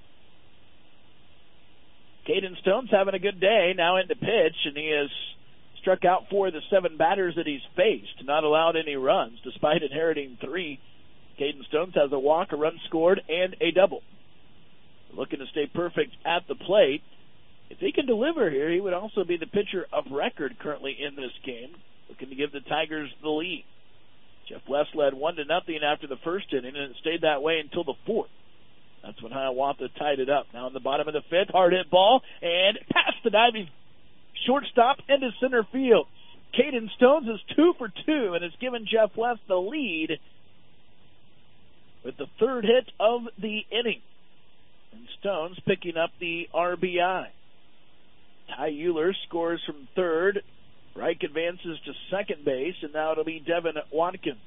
Caden Stone's having a good day, now into pitch, and he has struck out four of the seven batters that he's faced, not allowed any runs, despite inheriting three. Caden Stones has a walk, a run scored, and a double. Looking to stay perfect at the plate. If he can deliver here, he would also be the pitcher of record currently in this game, looking to give the Tigers the lead. Jeff West led one to nothing after the first inning, and it stayed that way until the fourth. That's when Hiawatha tied it up. Now in the bottom of the fifth, hard hit ball, and past the diving shortstop into center field. Caden Stones is two for two, and has given Jeff West the lead with the third hit of the inning. And Stones picking up the R B I. Ty Euler scores from third. Reich advances to second base, and now it'll be Devin Watkins.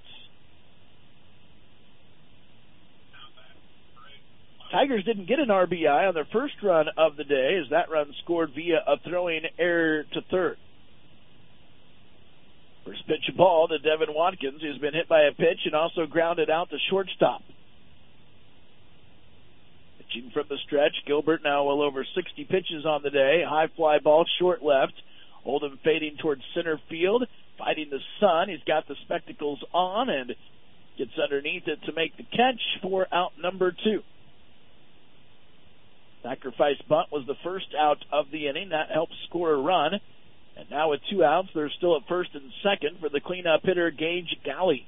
Tigers didn't get an R B I on their first run of the day, as that run scored via a throwing error to third. First pitch ball to Devin Watkins, who's been hit by a pitch and also grounded out to shortstop. Pitching from the stretch, Gilbert now well over sixty pitches on the day. High fly ball, short left. Oldham fading towards center field, fighting the sun. He's got the spectacles on and gets underneath it to make the catch for out number two. Sacrifice bunt was the first out of the inning. That helped score a run. And now with two outs, they're still at first and second for the cleanup hitter, Gage Galley.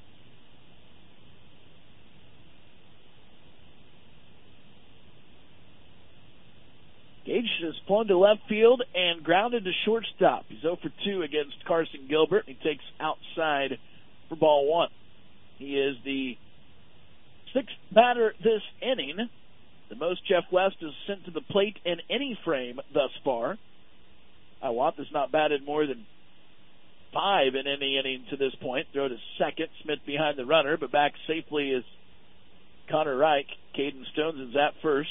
Gage has flown to left field and grounded to shortstop. He's oh for two against Carson Gilbert. He takes outside for ball one. He is the sixth batter this inning. The most Jeff West has sent to the plate in any frame thus far. Hiawatha's not batted more than five in any inning to this point. Throw to second. Smith behind the runner, but back safely is Connor Reich. Caden Stones is at first.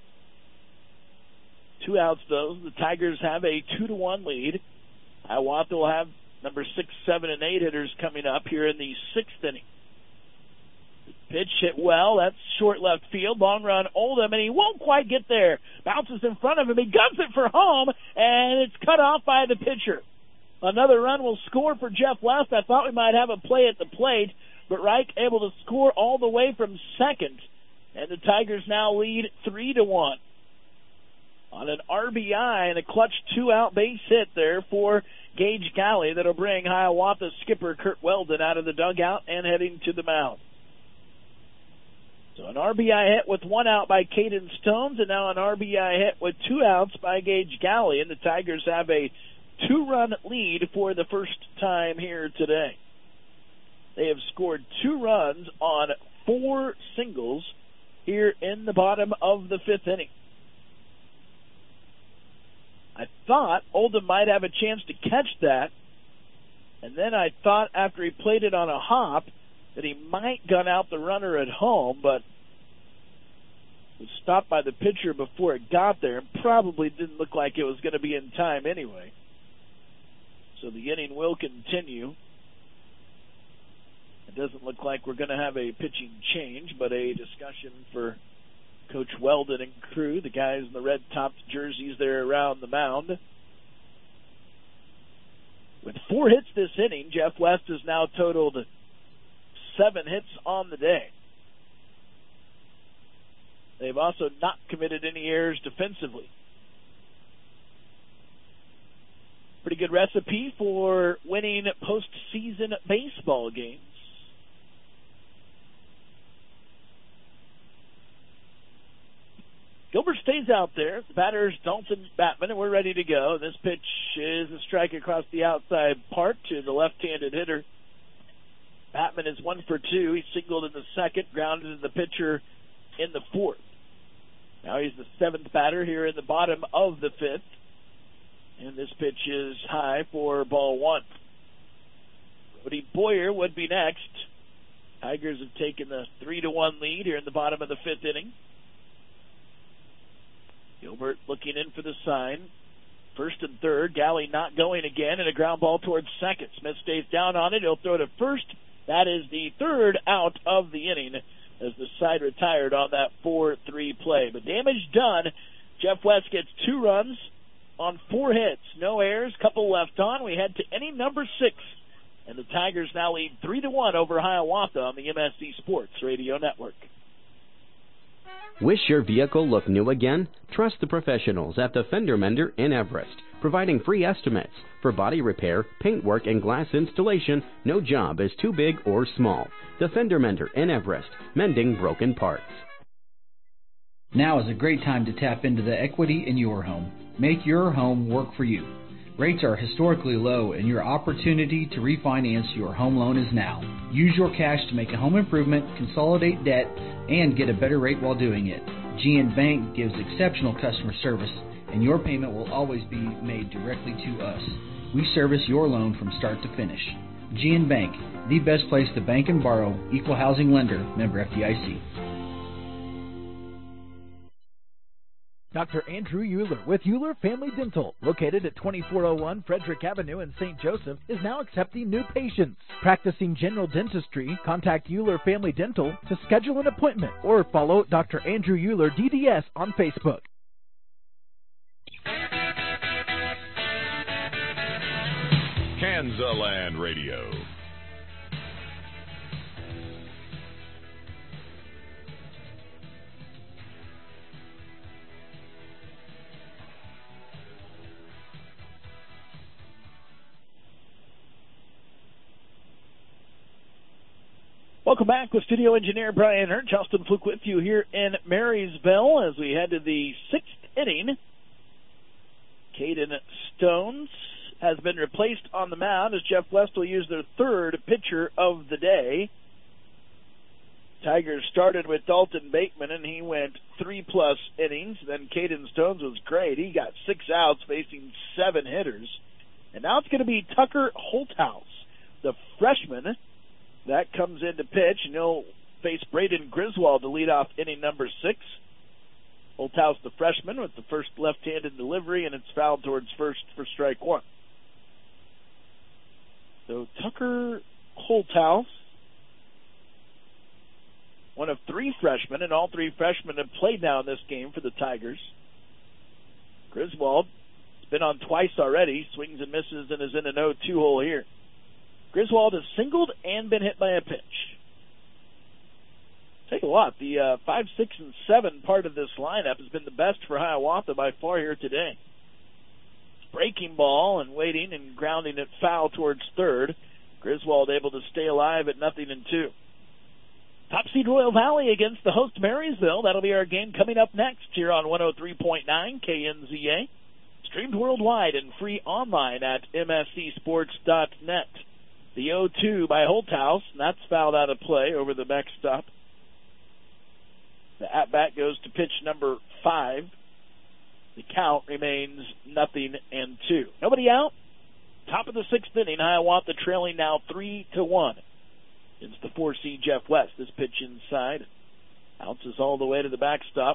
Two outs, though. The Tigers have a two to one lead. Hiawatha will have number six, seven, and eight hitters coming up here in the sixth inning. Pitch hit well. That's short left field. Long run, Oldham, and he won't quite get there. Bounces in front of him. He guns it for home, and it's cut off by the pitcher. Another run will score for Jeff West. I thought we might have a play at the plate, but Reich able to score all the way from second, and the Tigers now lead three to one. On an R B I and a clutch two-out base hit there for Gage Galley that'll bring Hiawatha skipper Kurt Weldon out of the dugout and heading to the mound. So an R B I hit with one out by Caden Stones, and now an R B I hit with two outs by Gage Galley, and the Tigers have a two-run lead for the first time here today. They have scored two runs on four singles here in the bottom of the fifth inning. I thought Oldham might have a chance to catch that, and then I thought after he played it on a hop that he might gun out the runner at home, but was stopped by the pitcher before it got there and probably didn't look like it was going to be in time anyway. So the inning will continue. It doesn't look like we're going to have a pitching change, but a discussion for Coach Weldon and crew, the guys in the red-topped jerseys there around the mound. With four hits this inning, Jeff West has now totaled seven hits on the day. They've also not committed any errors defensively. Pretty good recipe for winning postseason baseball games. Gilbert stays out there. The batter's Dalton Batman, and we're ready to go. This pitch is a strike across the outside part to the left-handed hitter. Batman is one for two. He singled in the second, grounded to the pitcher in the fourth. Now he's the seventh batter here in the bottom of the fifth. And this pitch is high for ball one. Cody Boyer would be next. Tigers have taken the three to one lead here in the bottom of the fifth inning. Gilbert looking in for the sign. First and third. Galley not going again, and a ground ball towards second. Smith stays down on it. He'll throw to first. That is the third out of the inning as the side retired on that four three play. But damage done. Jeff West gets two runs on four hits. No errors, couple left on. We head to inning number six, and the Tigers now lead three to one over Hiawatha on the M S C Sports Radio Network. Wish your vehicle looked new again? Trust the professionals at the Fender Mender in Everest. Providing free estimates for body repair, paintwork, and glass installation. No job is too big or small. The Fender Mender in Everest, mending broken parts. Now is a great time to tap into the equity in your home. Make your home work for you. Rates are historically low, and your opportunity to refinance your home loan is now. Use your cash to make a home improvement, consolidate debt, and get a better rate while doing it. G N Bank gives exceptional customer service, and your payment will always be made directly to us. We service your loan from start to finish. G N Bank, the best place to bank and borrow. Equal housing lender. Member F D I C. Doctor Andrew Euler with Euler Family Dental, located at twenty-four oh one Frederick Avenue in Saint Joseph, is now accepting new patients. Practicing general dentistry, contact Euler Family Dental to schedule an appointment or follow Doctor Andrew Euler D D S on Facebook. Kansaland Radio. Welcome back with studio engineer Brian Hurt. Justin Fluke with you here in Marysville as we head to the sixth inning. Caden Stones has been replaced on the mound as Jeff West will use their third pitcher of the day. Tigers started with Dalton Bateman, and he went three-plus innings. Then Caden Stones was great. He got six outs facing seven hitters. And now it's going to be Tucker Holthouse, the freshman, that comes in to pitch, and he'll face Braden Griswold to lead off inning number six. Holthouse, the freshman, with the first left-handed delivery, and it's fouled towards first for strike one. So Tucker Holthouse, one of three freshmen, and all three freshmen have played now in this game for the Tigers. Griswold has been on twice already, swings and misses, and is in an oh two hole here. Griswold has singled and been hit by a pitch. Take a lot. The uh, five, six, and seven part of this lineup has been the best for Hiawatha by far here today. Breaking ball and waiting and grounding it foul towards third. Griswold able to stay alive at nothing and two. Top seed Royal Valley against the host Marysville. That'll be our game coming up next here on one oh three point nine K N Z A. Streamed worldwide and free online at M S C sports dot net. The oh two by Holthouse, and that's fouled out of play over the backstop. The at-bat goes to pitch number five. The count remains nothing and two. Nobody out. Top of the sixth inning, Hiawatha trailing now three to one. It's the four seed Jeff West. This pitch inside. Bounces all the way to the backstop.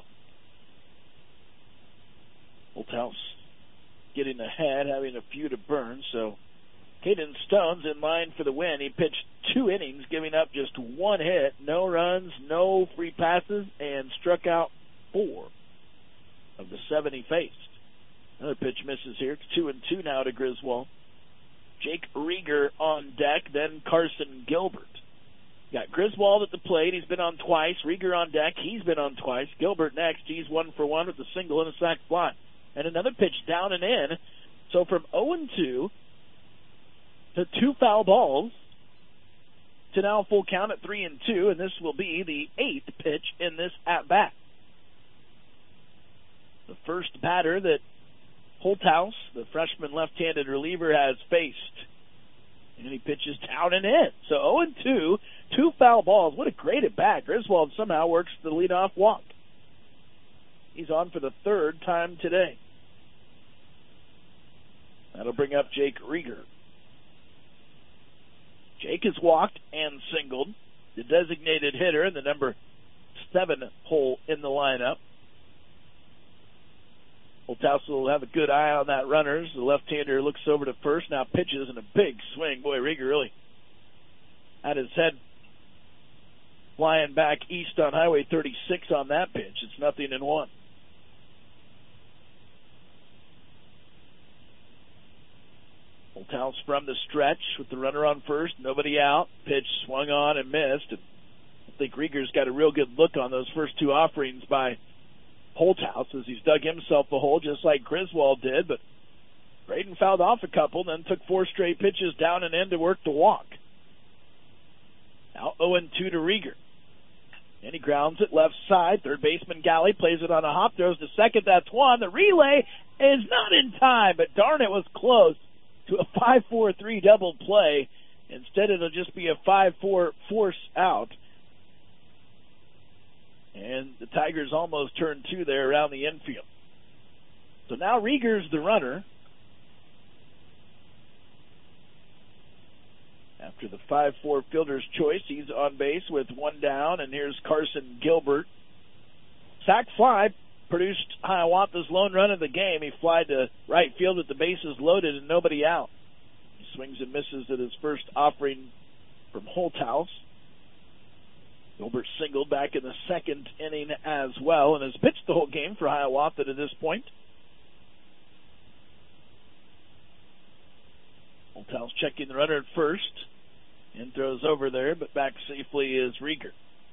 Holthouse getting ahead, having a few to burn, so Caden Stone's in line for the win. He pitched two innings, giving up just one hit, no runs, no free passes, and struck out four of the seven he faced. Another pitch misses here. It's two and two now to Griswold. Jake Rieger on deck, then Carson Gilbert. Got Griswold at the plate. He's been on twice. Rieger on deck. He's been on twice. Gilbert next. He's one for one with a single and a sac fly. And another pitch down and in. So from oh and two to two foul balls to now full count at three and two, and this will be the eighth pitch in this at-bat. The first batter that Holthouse, the freshman left-handed reliever, has faced. And he pitches down and in. So oh and two, two foul balls. What a great at-bat. Griswold somehow works the leadoff walk. He's on for the third time today. That'll bring up Jake Rieger. Jake has walked and singled. The designated hitter in the number seven hole in the lineup. Holthouse will have a good eye on that runner. The left-hander looks over to first, now pitches in a big swing. Boy, Rieger really had his head flying back east on Highway thirty-six on that pitch. It's nothing in one. Holthouse from the stretch with the runner on first, nobody out. Pitch swung on and missed. And I think Rieger's got a real good look on those first two offerings by Holthouse as he's dug himself a hole just like Griswold did, but Braden fouled off a couple, then took four straight pitches down and in to work the walk. Now oh and two to Rieger. And he grounds it left side. Third baseman Galley plays it on a hop, throws to second. That's one. The relay is not in time, but darn, it was close to a five four three double play. Instead, it'll just be a five four force out. And the Tigers almost turned two there around the infield. So now Rieger's the runner. After the five four fielder's choice, he's on base with one down, and here's Carson Gilbert. Sac fly produced Hiawatha's lone run of the game. He flied to right field with the bases loaded and nobody out. He swings and misses at his first offering from Holthouse. Gilbert singled back in the second inning as well and has pitched the whole game for Hiawatha to this point. Holthouse checking the runner at first and throws over there, but back safely is Rieger.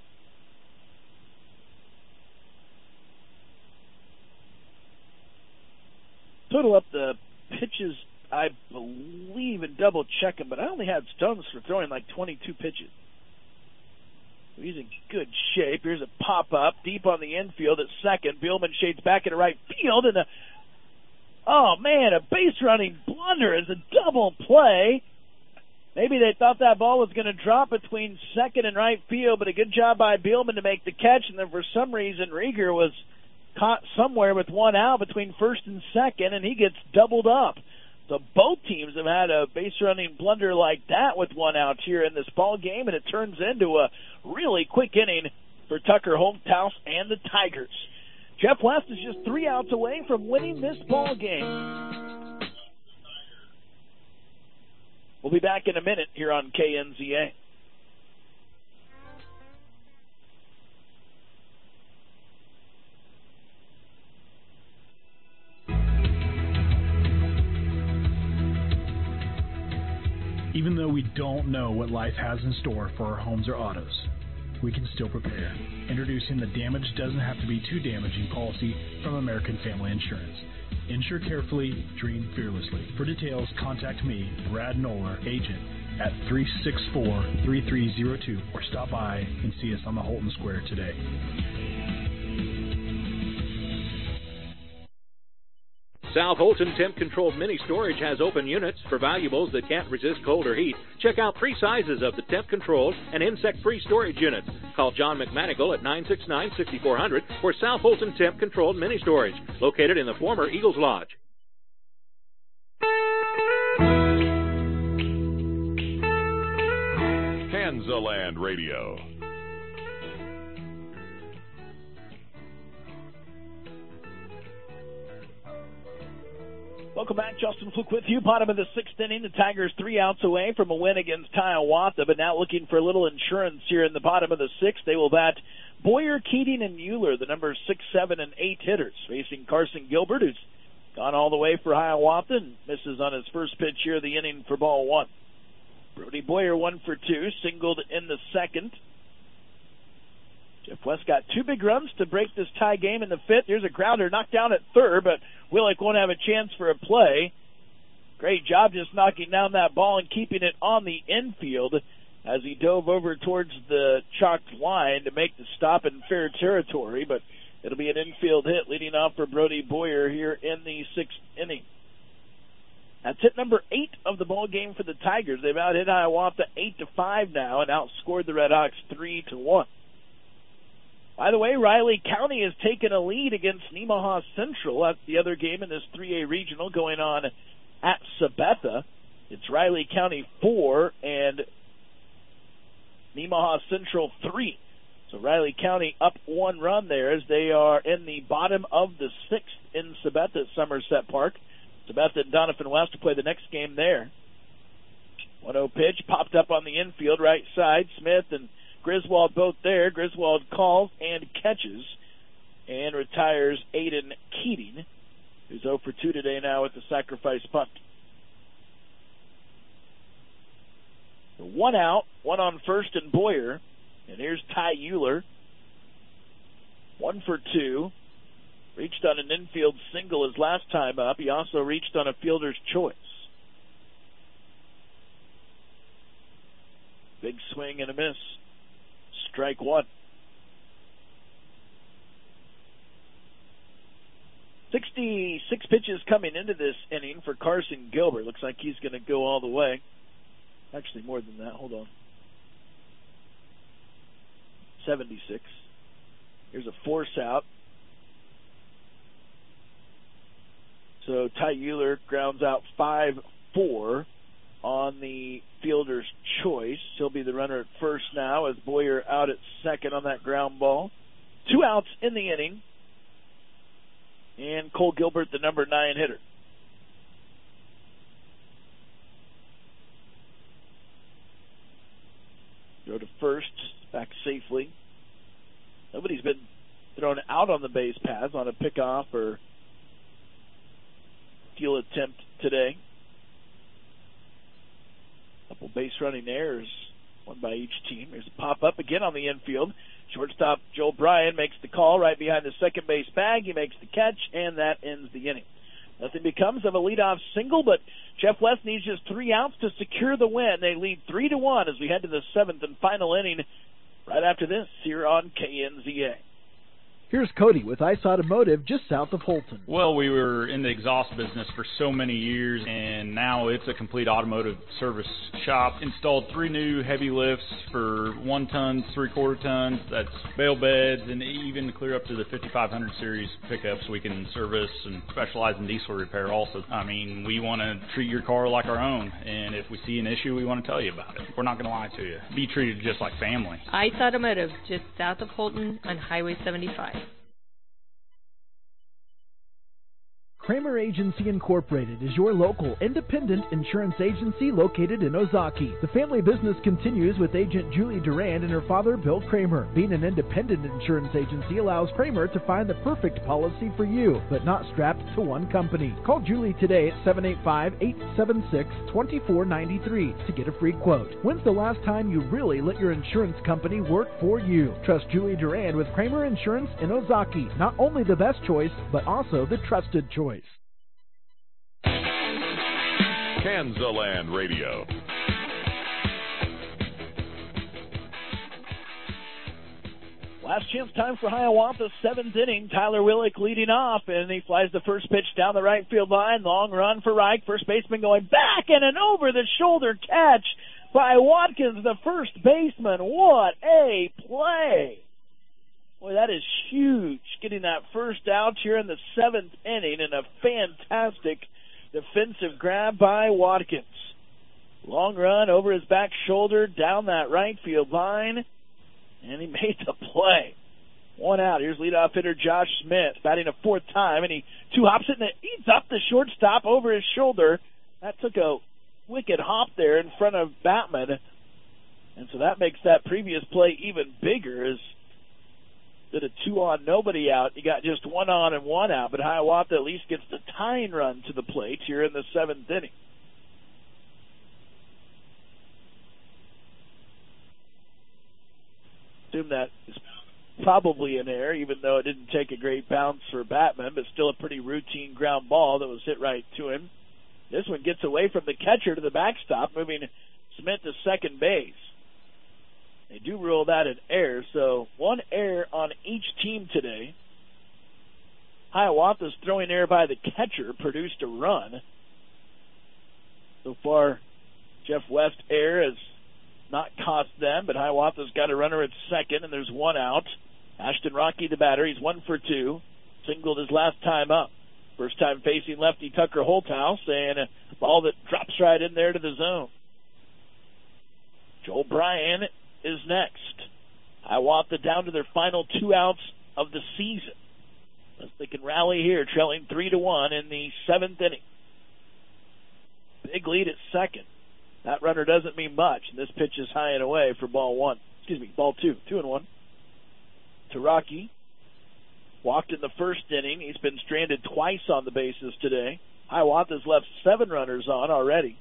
Total up the pitches, I believe, and double check them, but I only had Stones for throwing like twenty-two pitches. He's in good shape. Here's a pop-up deep on the infield at second. Bielman shades back into right field, and a, oh, man, a base-running blunder is a double play. Maybe they thought that ball was going to drop between second and right field, but a good job by Bielman to make the catch, and then for some reason Rieger was caught somewhere with one out between first and second, and he gets doubled up. So both teams have had a base running blunder like that with one out here in this ball game, and it turns into a really quick inning for Tucker Holthouse and the Tigers. Jeff West is just three outs away from winning this ball game. We'll be back in a minute here on K N Z A. Even though we don't know what life has in store for our homes or autos, we can still prepare. Introducing the Damage Doesn't Have to Be Too Damaging policy from American Family Insurance. Insure carefully, dream fearlessly. For details, contact me, Brad Noller, agent, at three six four, three three zero two, or stop by and see us on the Holton Square today. South Holton Temp Controlled Mini Storage has open units for valuables that can't resist cold or heat. Check out three sizes of the temp controlled and insect free storage units. Call John McManigal at nine six nine, six four zero zero for South Holton Temp Controlled Mini Storage, located in the former Eagles Lodge. Kansaland Radio. Welcome back. Justin Fluke with you. Bottom of the sixth inning. The Tigers three outs away from a win against Hiawatha, but now looking for a little insurance here in the bottom of the sixth. They will bat Boyer, Keating, and Euler, the numbers six, seven, and eight hitters, facing Carson Gilbert, who's gone all the way for Hiawatha and misses on his first pitch here of the inning for ball one. Brody Boyer one for two, singled in the second. Jeff West got two big runs to break this tie game in the fifth. Here's a grounder knocked down at third, but Willick won't have a chance for a play. Great job just knocking down that ball and keeping it on the infield as he dove over towards the chalked line to make the stop in fair territory, but it'll be an infield hit leading off for Brody Boyer here in the sixth inning. That's hit number eight of the ball game for the Tigers. They've out-hit Hiawatha eight to five now and outscored the Red Hawks three to one. By the way, Riley County has taken a lead against Nemaha Central. That's the other game in this three A regional going on at Sabetha. It's Riley County four and Nemaha Central three. So Riley County up one run there as they are in the bottom of the sixth in Sabetha at Somerset Park. Sabetha and Donovan West to play the next game there. one oh pitch popped up on the infield right side. Smith and Griswold both there. Griswold calls and catches and retires Aiden Keating, who's oh for two today now with the sacrifice punt. One out, one on first and Boyer. And here's Ty Euler. One for two. Reached on an infield single his last time up. He also reached on a fielder's choice. Big swing and a miss. Strike one. sixty-six pitches coming into this inning for Carson Gilbert. Looks like he's going to go all the way. Actually, more than that. Hold on. seventy-six. Here's a force out. So Ty Euler grounds out five four on the fielder's choice. He'll be the runner at first now as Boyer out at second on that ground ball. Two outs in the inning. And Cole Gilbert, the number nine hitter. Go to first, back safely. Nobody's been thrown out on the base paths on a pickoff or steal attempt today. Couple base running errors, one by each team. There's a pop up again on the infield. Shortstop Joel Bryan makes the call right behind the second base bag. He makes the catch, and that ends the inning. Nothing becomes of a leadoff single, but Jeff West needs just three outs to secure the win. They lead three to one as we head to the seventh and final inning right after this here on K N Z A. Here's Cody with Ice Automotive just south of Holton. Well, we were in the exhaust business for so many years, and now it's a complete automotive service shop. Installed three new heavy lifts for one tons, three-quarter tons. That's bale beds, and even clear up to the fifty-five hundred series pickups we can service and specialize in diesel repair also. I mean, we want to treat your car like our own, and if we see an issue, we want to tell you about it. We're not going to lie to you. Be treated just like family. Ice Automotive, just south of Holton on Highway seventy-five. Kramer Agency Incorporated is your local independent insurance agency located in Ozaki. The family business continues with agent Julie Durand and her father, Bill Kramer. Being an independent insurance agency allows Kramer to find the perfect policy for you, but not strapped to one company. Call Julie today at seven eight five, eight seven six, two four nine three to get a free quote. When's the last time you really let your insurance company work for you? Trust Julie Durand with Kramer Insurance in Ozaki. Not only the best choice, but also the trusted choice. Kansaland Radio. Last chance time for Hiawatha, seventh inning. Tyler Willick leading off, and he flies the first pitch down the right field line. Long run for Reich. First baseman going back, and an over-the-shoulder catch by Watkins, the first baseman. What a play! Boy, that is huge, getting that first out here in the seventh inning, and a fantastic defensive grab by Watkins. Long run over his back shoulder, down that right field line, and he made the play. One out. Here's leadoff hitter Josh Smith, batting a fourth time, and he two hops it, and it eats up the shortstop over his shoulder. That took a wicked hop there in front of Batman, and so that makes that previous play even bigger, as did a two on, nobody out. You got just one on and one out, but Hiawatha at least gets the tying run to the plate here in the seventh inning. Assume that is probably an error, even though it didn't take a great bounce for Batman, but still a pretty routine ground ball that was hit right to him. This one gets away from the catcher to the backstop, moving Smith to second base. They do rule that an error, so one error on each team today. Hiawatha's throwing error by the catcher produced a run. So far, Jeff West error has not cost them, but Hiawatha's got a runner at second, and there's one out. Ashton Rocky, the batter, he's one for two. Singled his last time up. First time facing lefty Tucker Holthouse, and a ball that drops right in there to the zone. Joel Bryan is next. Hiawatha down to their final two outs of the season. As they can rally here, trailing three to one in the seventh inning. Big lead at second. That runner doesn't mean much, and this pitch is high and away for ball one. Excuse me, ball two, two and one. To Rocky. Walked in the first inning. He's been stranded twice on the bases today. Hiawatha's left seven runners on already.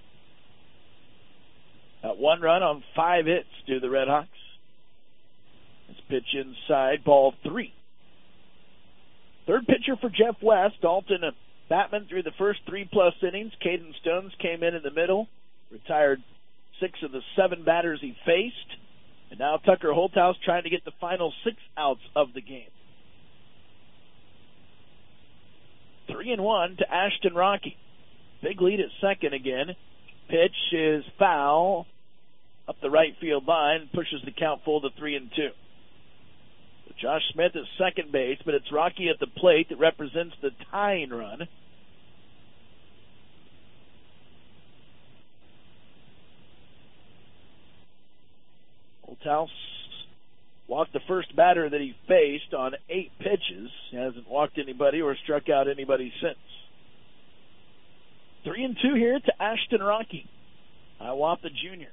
Got one run on five hits to the Redhawks. This pitch inside, ball three. Third pitcher for Jeff West, Dalton Batman through the first three-plus innings. Caden Stones came in in the middle, retired six of the seven batters he faced. And now Tucker Holthouse trying to get the final six outs of the game. Three and one to Ashton Rocky. Big lead at second again. Pitch is foul up the right field line, pushes the count full to three and two. So Josh Smith is second base, but it's Rocky at the plate that represents the tying run. Holthouse walked the first batter that he faced on eight pitches. He hasn't walked anybody or struck out anybody since. Three and two here to Ashton Rocky. Hiawatha Junior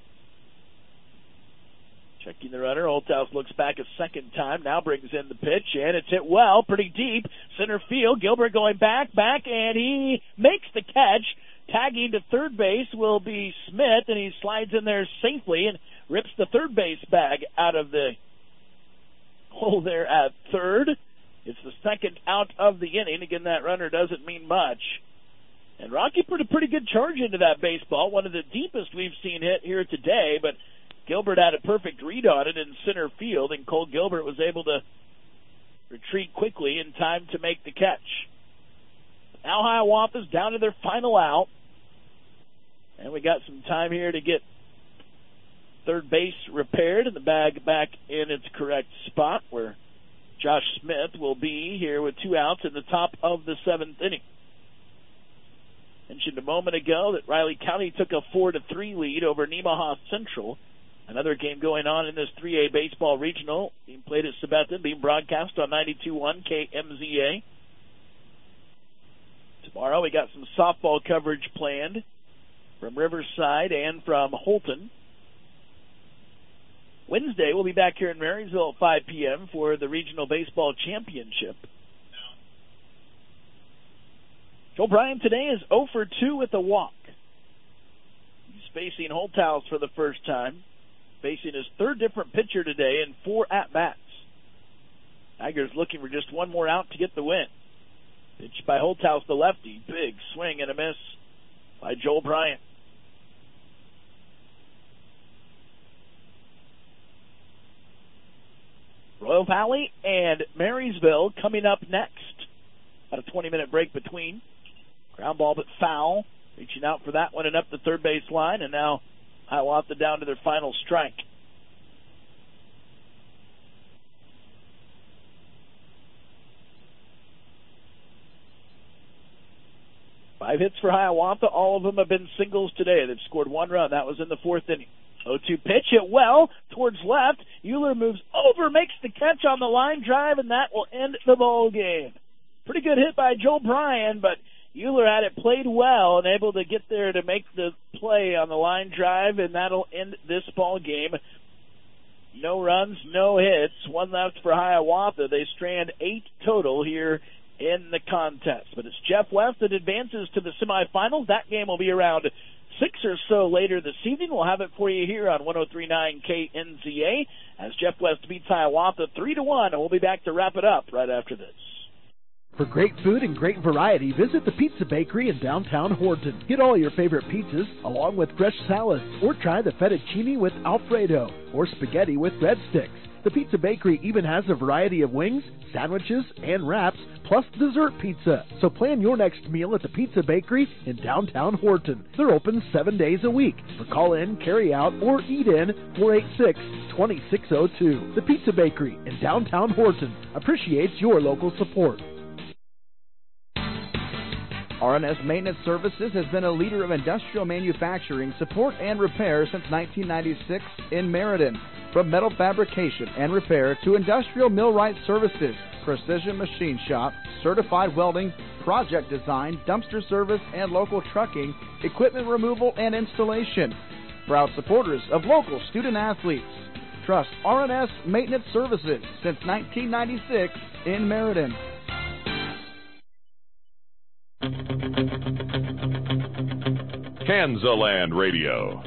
Checking the runner. Holthouse looks back a second time. Now brings in the pitch, and it's hit well, pretty deep. Center field. Gilbert going back, back, and he makes the catch. Tagging to third base will be Smith, and he slides in there safely and rips the third base bag out of the hole there at third. It's the second out of the inning. Again, that runner doesn't mean much. And Rocky put a pretty good charge into that baseball, one of the deepest we've seen hit here today, but Gilbert had a perfect read on it in center field, and Cole Gilbert was able to retreat quickly in time to make the catch. Now Hiawatha's down to their final out. And we got some time here to get third base repaired and the bag back in its correct spot where Josh Smith will be here with two outs in the top of the seventh inning. Mentioned a moment ago that Riley County took a four to three lead over Nemaha Central. Another game going on in this three A baseball regional being played at Sabetha, being broadcast on ninety-two point one K M Z A. Tomorrow we got some softball coverage planned from Riverside and from Holton. Wednesday we'll be back here in Marysville at five p.m. for the Regional Baseball Championship. Joel Bryan today is oh for two with a walk. He's facing Holthouse for the first time, facing his third different pitcher today in four at-bats. Tigers looking for just one more out to get the win. Pitched by Holthouse, the lefty. Big swing and a miss by Joel Bryan. Royal Valley and Marysville coming up next. About a twenty-minute break between. Ground ball but foul. Reaching out for that one and up the third base line. And now Hiawatha down to their final strike. Five hits for Hiawatha. All of them have been singles today. They've scored one run. That was in the fourth inning. oh two pitch, hit well towards left. Euler moves over, makes the catch on the line drive, and that will end the ball game. Pretty good hit by Joel Bryan, but Euler had it played well and able to get there to make the play on the line drive, and that'll end this ball game. No runs, no hits. One left for Hiawatha. They strand eight total here in the contest. But it's Jeff West that advances to the semifinals. That game will be around six or so later this evening. We'll have it for you here on one oh three point nine K N Z A as Jeff West beats Hiawatha three to one, and we'll be back to wrap it up right after this. For great food and great variety, visit the Pizza Bakery in downtown Horton. Get all your favorite pizzas along with fresh salads, or try the fettuccine with Alfredo or spaghetti with breadsticks. The Pizza Bakery even has a variety of wings, sandwiches, and wraps, plus dessert pizza. So plan your next meal at the Pizza Bakery in downtown Horton. They're open seven days a week. For call-in, carry-out, or eat-in, four eight six, two six zero two. The Pizza Bakery in downtown Horton appreciates your local support. R and S Maintenance Services has been a leader of industrial manufacturing, support, and repair since nineteen ninety-six in Meriden. From metal fabrication and repair to industrial millwright services, precision machine shop, certified welding, project design, dumpster service, and local trucking, equipment removal and installation. Proud supporters of local student athletes. Trust R and S Maintenance Services since nineteen ninety-six in Meriden. Kansaland Radio.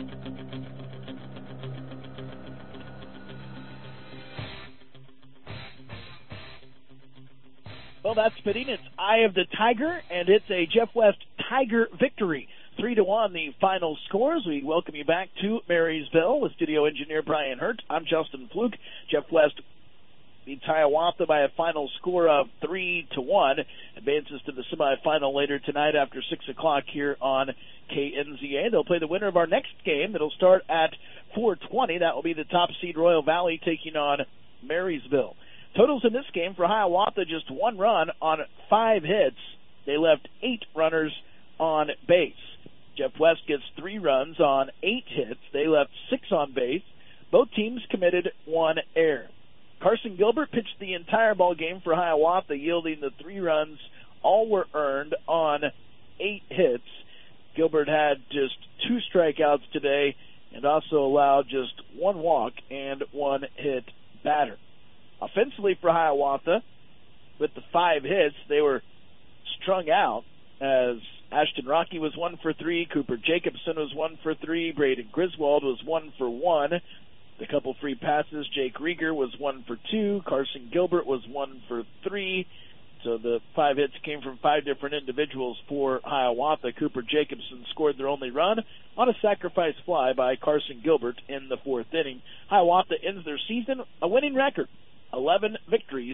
Well, that's fitting. It's Eye of the Tiger, and it's a Jeff West Tiger victory. Three to one, the final scores. We welcome you back to Marysville with studio engineer Brian Hurt. I'm Justin Fluke. Jeff West beats Hiawatha by a final score of three to one. Advances to the semifinal later tonight after six o'clock here on K N Z A. They'll play the winner of our next game. It'll start at four twenty. That will be the top seed Royal Valley taking on Marysville. Totals in this game for Hiawatha, just one run on five hits. They left eight runners on base. Jeff West gets three runs on eight hits. They left six on base. Both teams committed one error. Carson Gilbert pitched the entire ball game for Hiawatha, yielding the three runs. All were earned on eight hits. Gilbert had just two strikeouts today and also allowed just one walk and one hit batter. Offensively for Hiawatha, with the five hits, they were strung out as Ashton Rocky was one for three, Cooper Jacobson was one for three, Braden Griswold was one for one. The couple free passes, Jake Rieger was one for two, Carson Gilbert was one for three. So the five hits came from five different individuals for Hiawatha. Cooper Jacobson scored their only run on a sacrifice fly by Carson Gilbert in the fourth inning. Hiawatha ends their season a winning record, eleven victories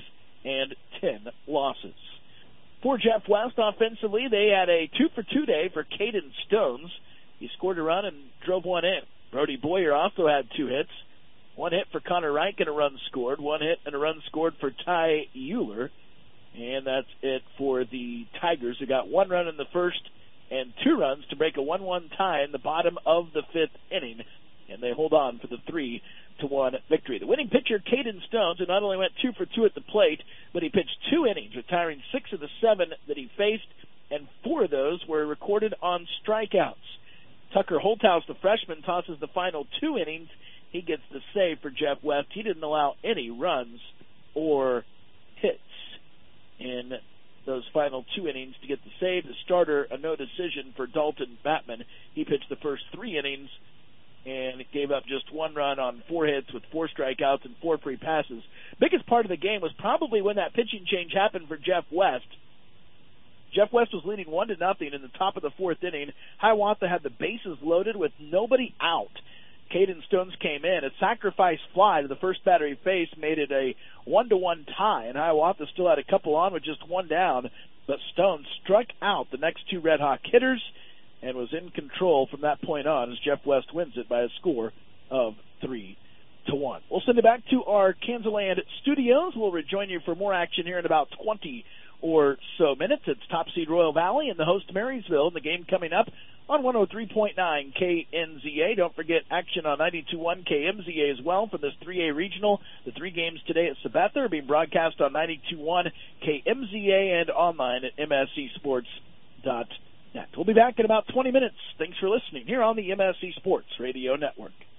and ten losses. For Jeff West offensively, they had a two-for-two day for Caden Stones. He scored a run and drove one in. Brody Boyer also had two hits. One hit for Connor Reich and a run scored. One hit and a run scored for Ty Euler. And that's it for the Tigers, who got one run in the first and two runs to break a one one tie in the bottom of the fifth inning. And they hold on for the three to one victory. The winning pitcher, Caden Stones, who not only went two for two at the plate, but he pitched two innings, retiring six of the seven that he faced, and four of those were recorded on strikeouts. Tucker Holthouse, the freshman, tosses the final two innings. He gets the save for Jeff West. He didn't allow any runs or hits in those final two innings to get the save. The starter, a no decision for Dalton Batman. He pitched the first three innings and gave up just one run on four hits with four strikeouts and four free passes. Biggest part of the game was probably when that pitching change happened for Jeff West. Jeff West was leading one to nothing in the top of the fourth inning. Hiawatha had the bases loaded with nobody out. Caden Stones came in. A sacrifice fly to the first batter he faced made it a one-to-one tie, and Hiawatha still had a couple on with just one down, but Stones struck out the next two Red Hawk hitters and was in control from that point on as Jeff West wins it by a score of three to one. We'll send it back to our Kansas studios. We'll rejoin you for more action here in about twenty or so minutes. It's top seed Royal Valley and the host Marysville, and the game coming up on one oh three point nine K N Z A. Don't forget action on ninety-two point one K M Z A as well for this three A regional. The three games today at Sabetha are being broadcast on ninety-two point one K M Z A and online at M S C sports dot net. We'll be back in about twenty minutes. Thanks for listening here on the M S C Sports Radio Network.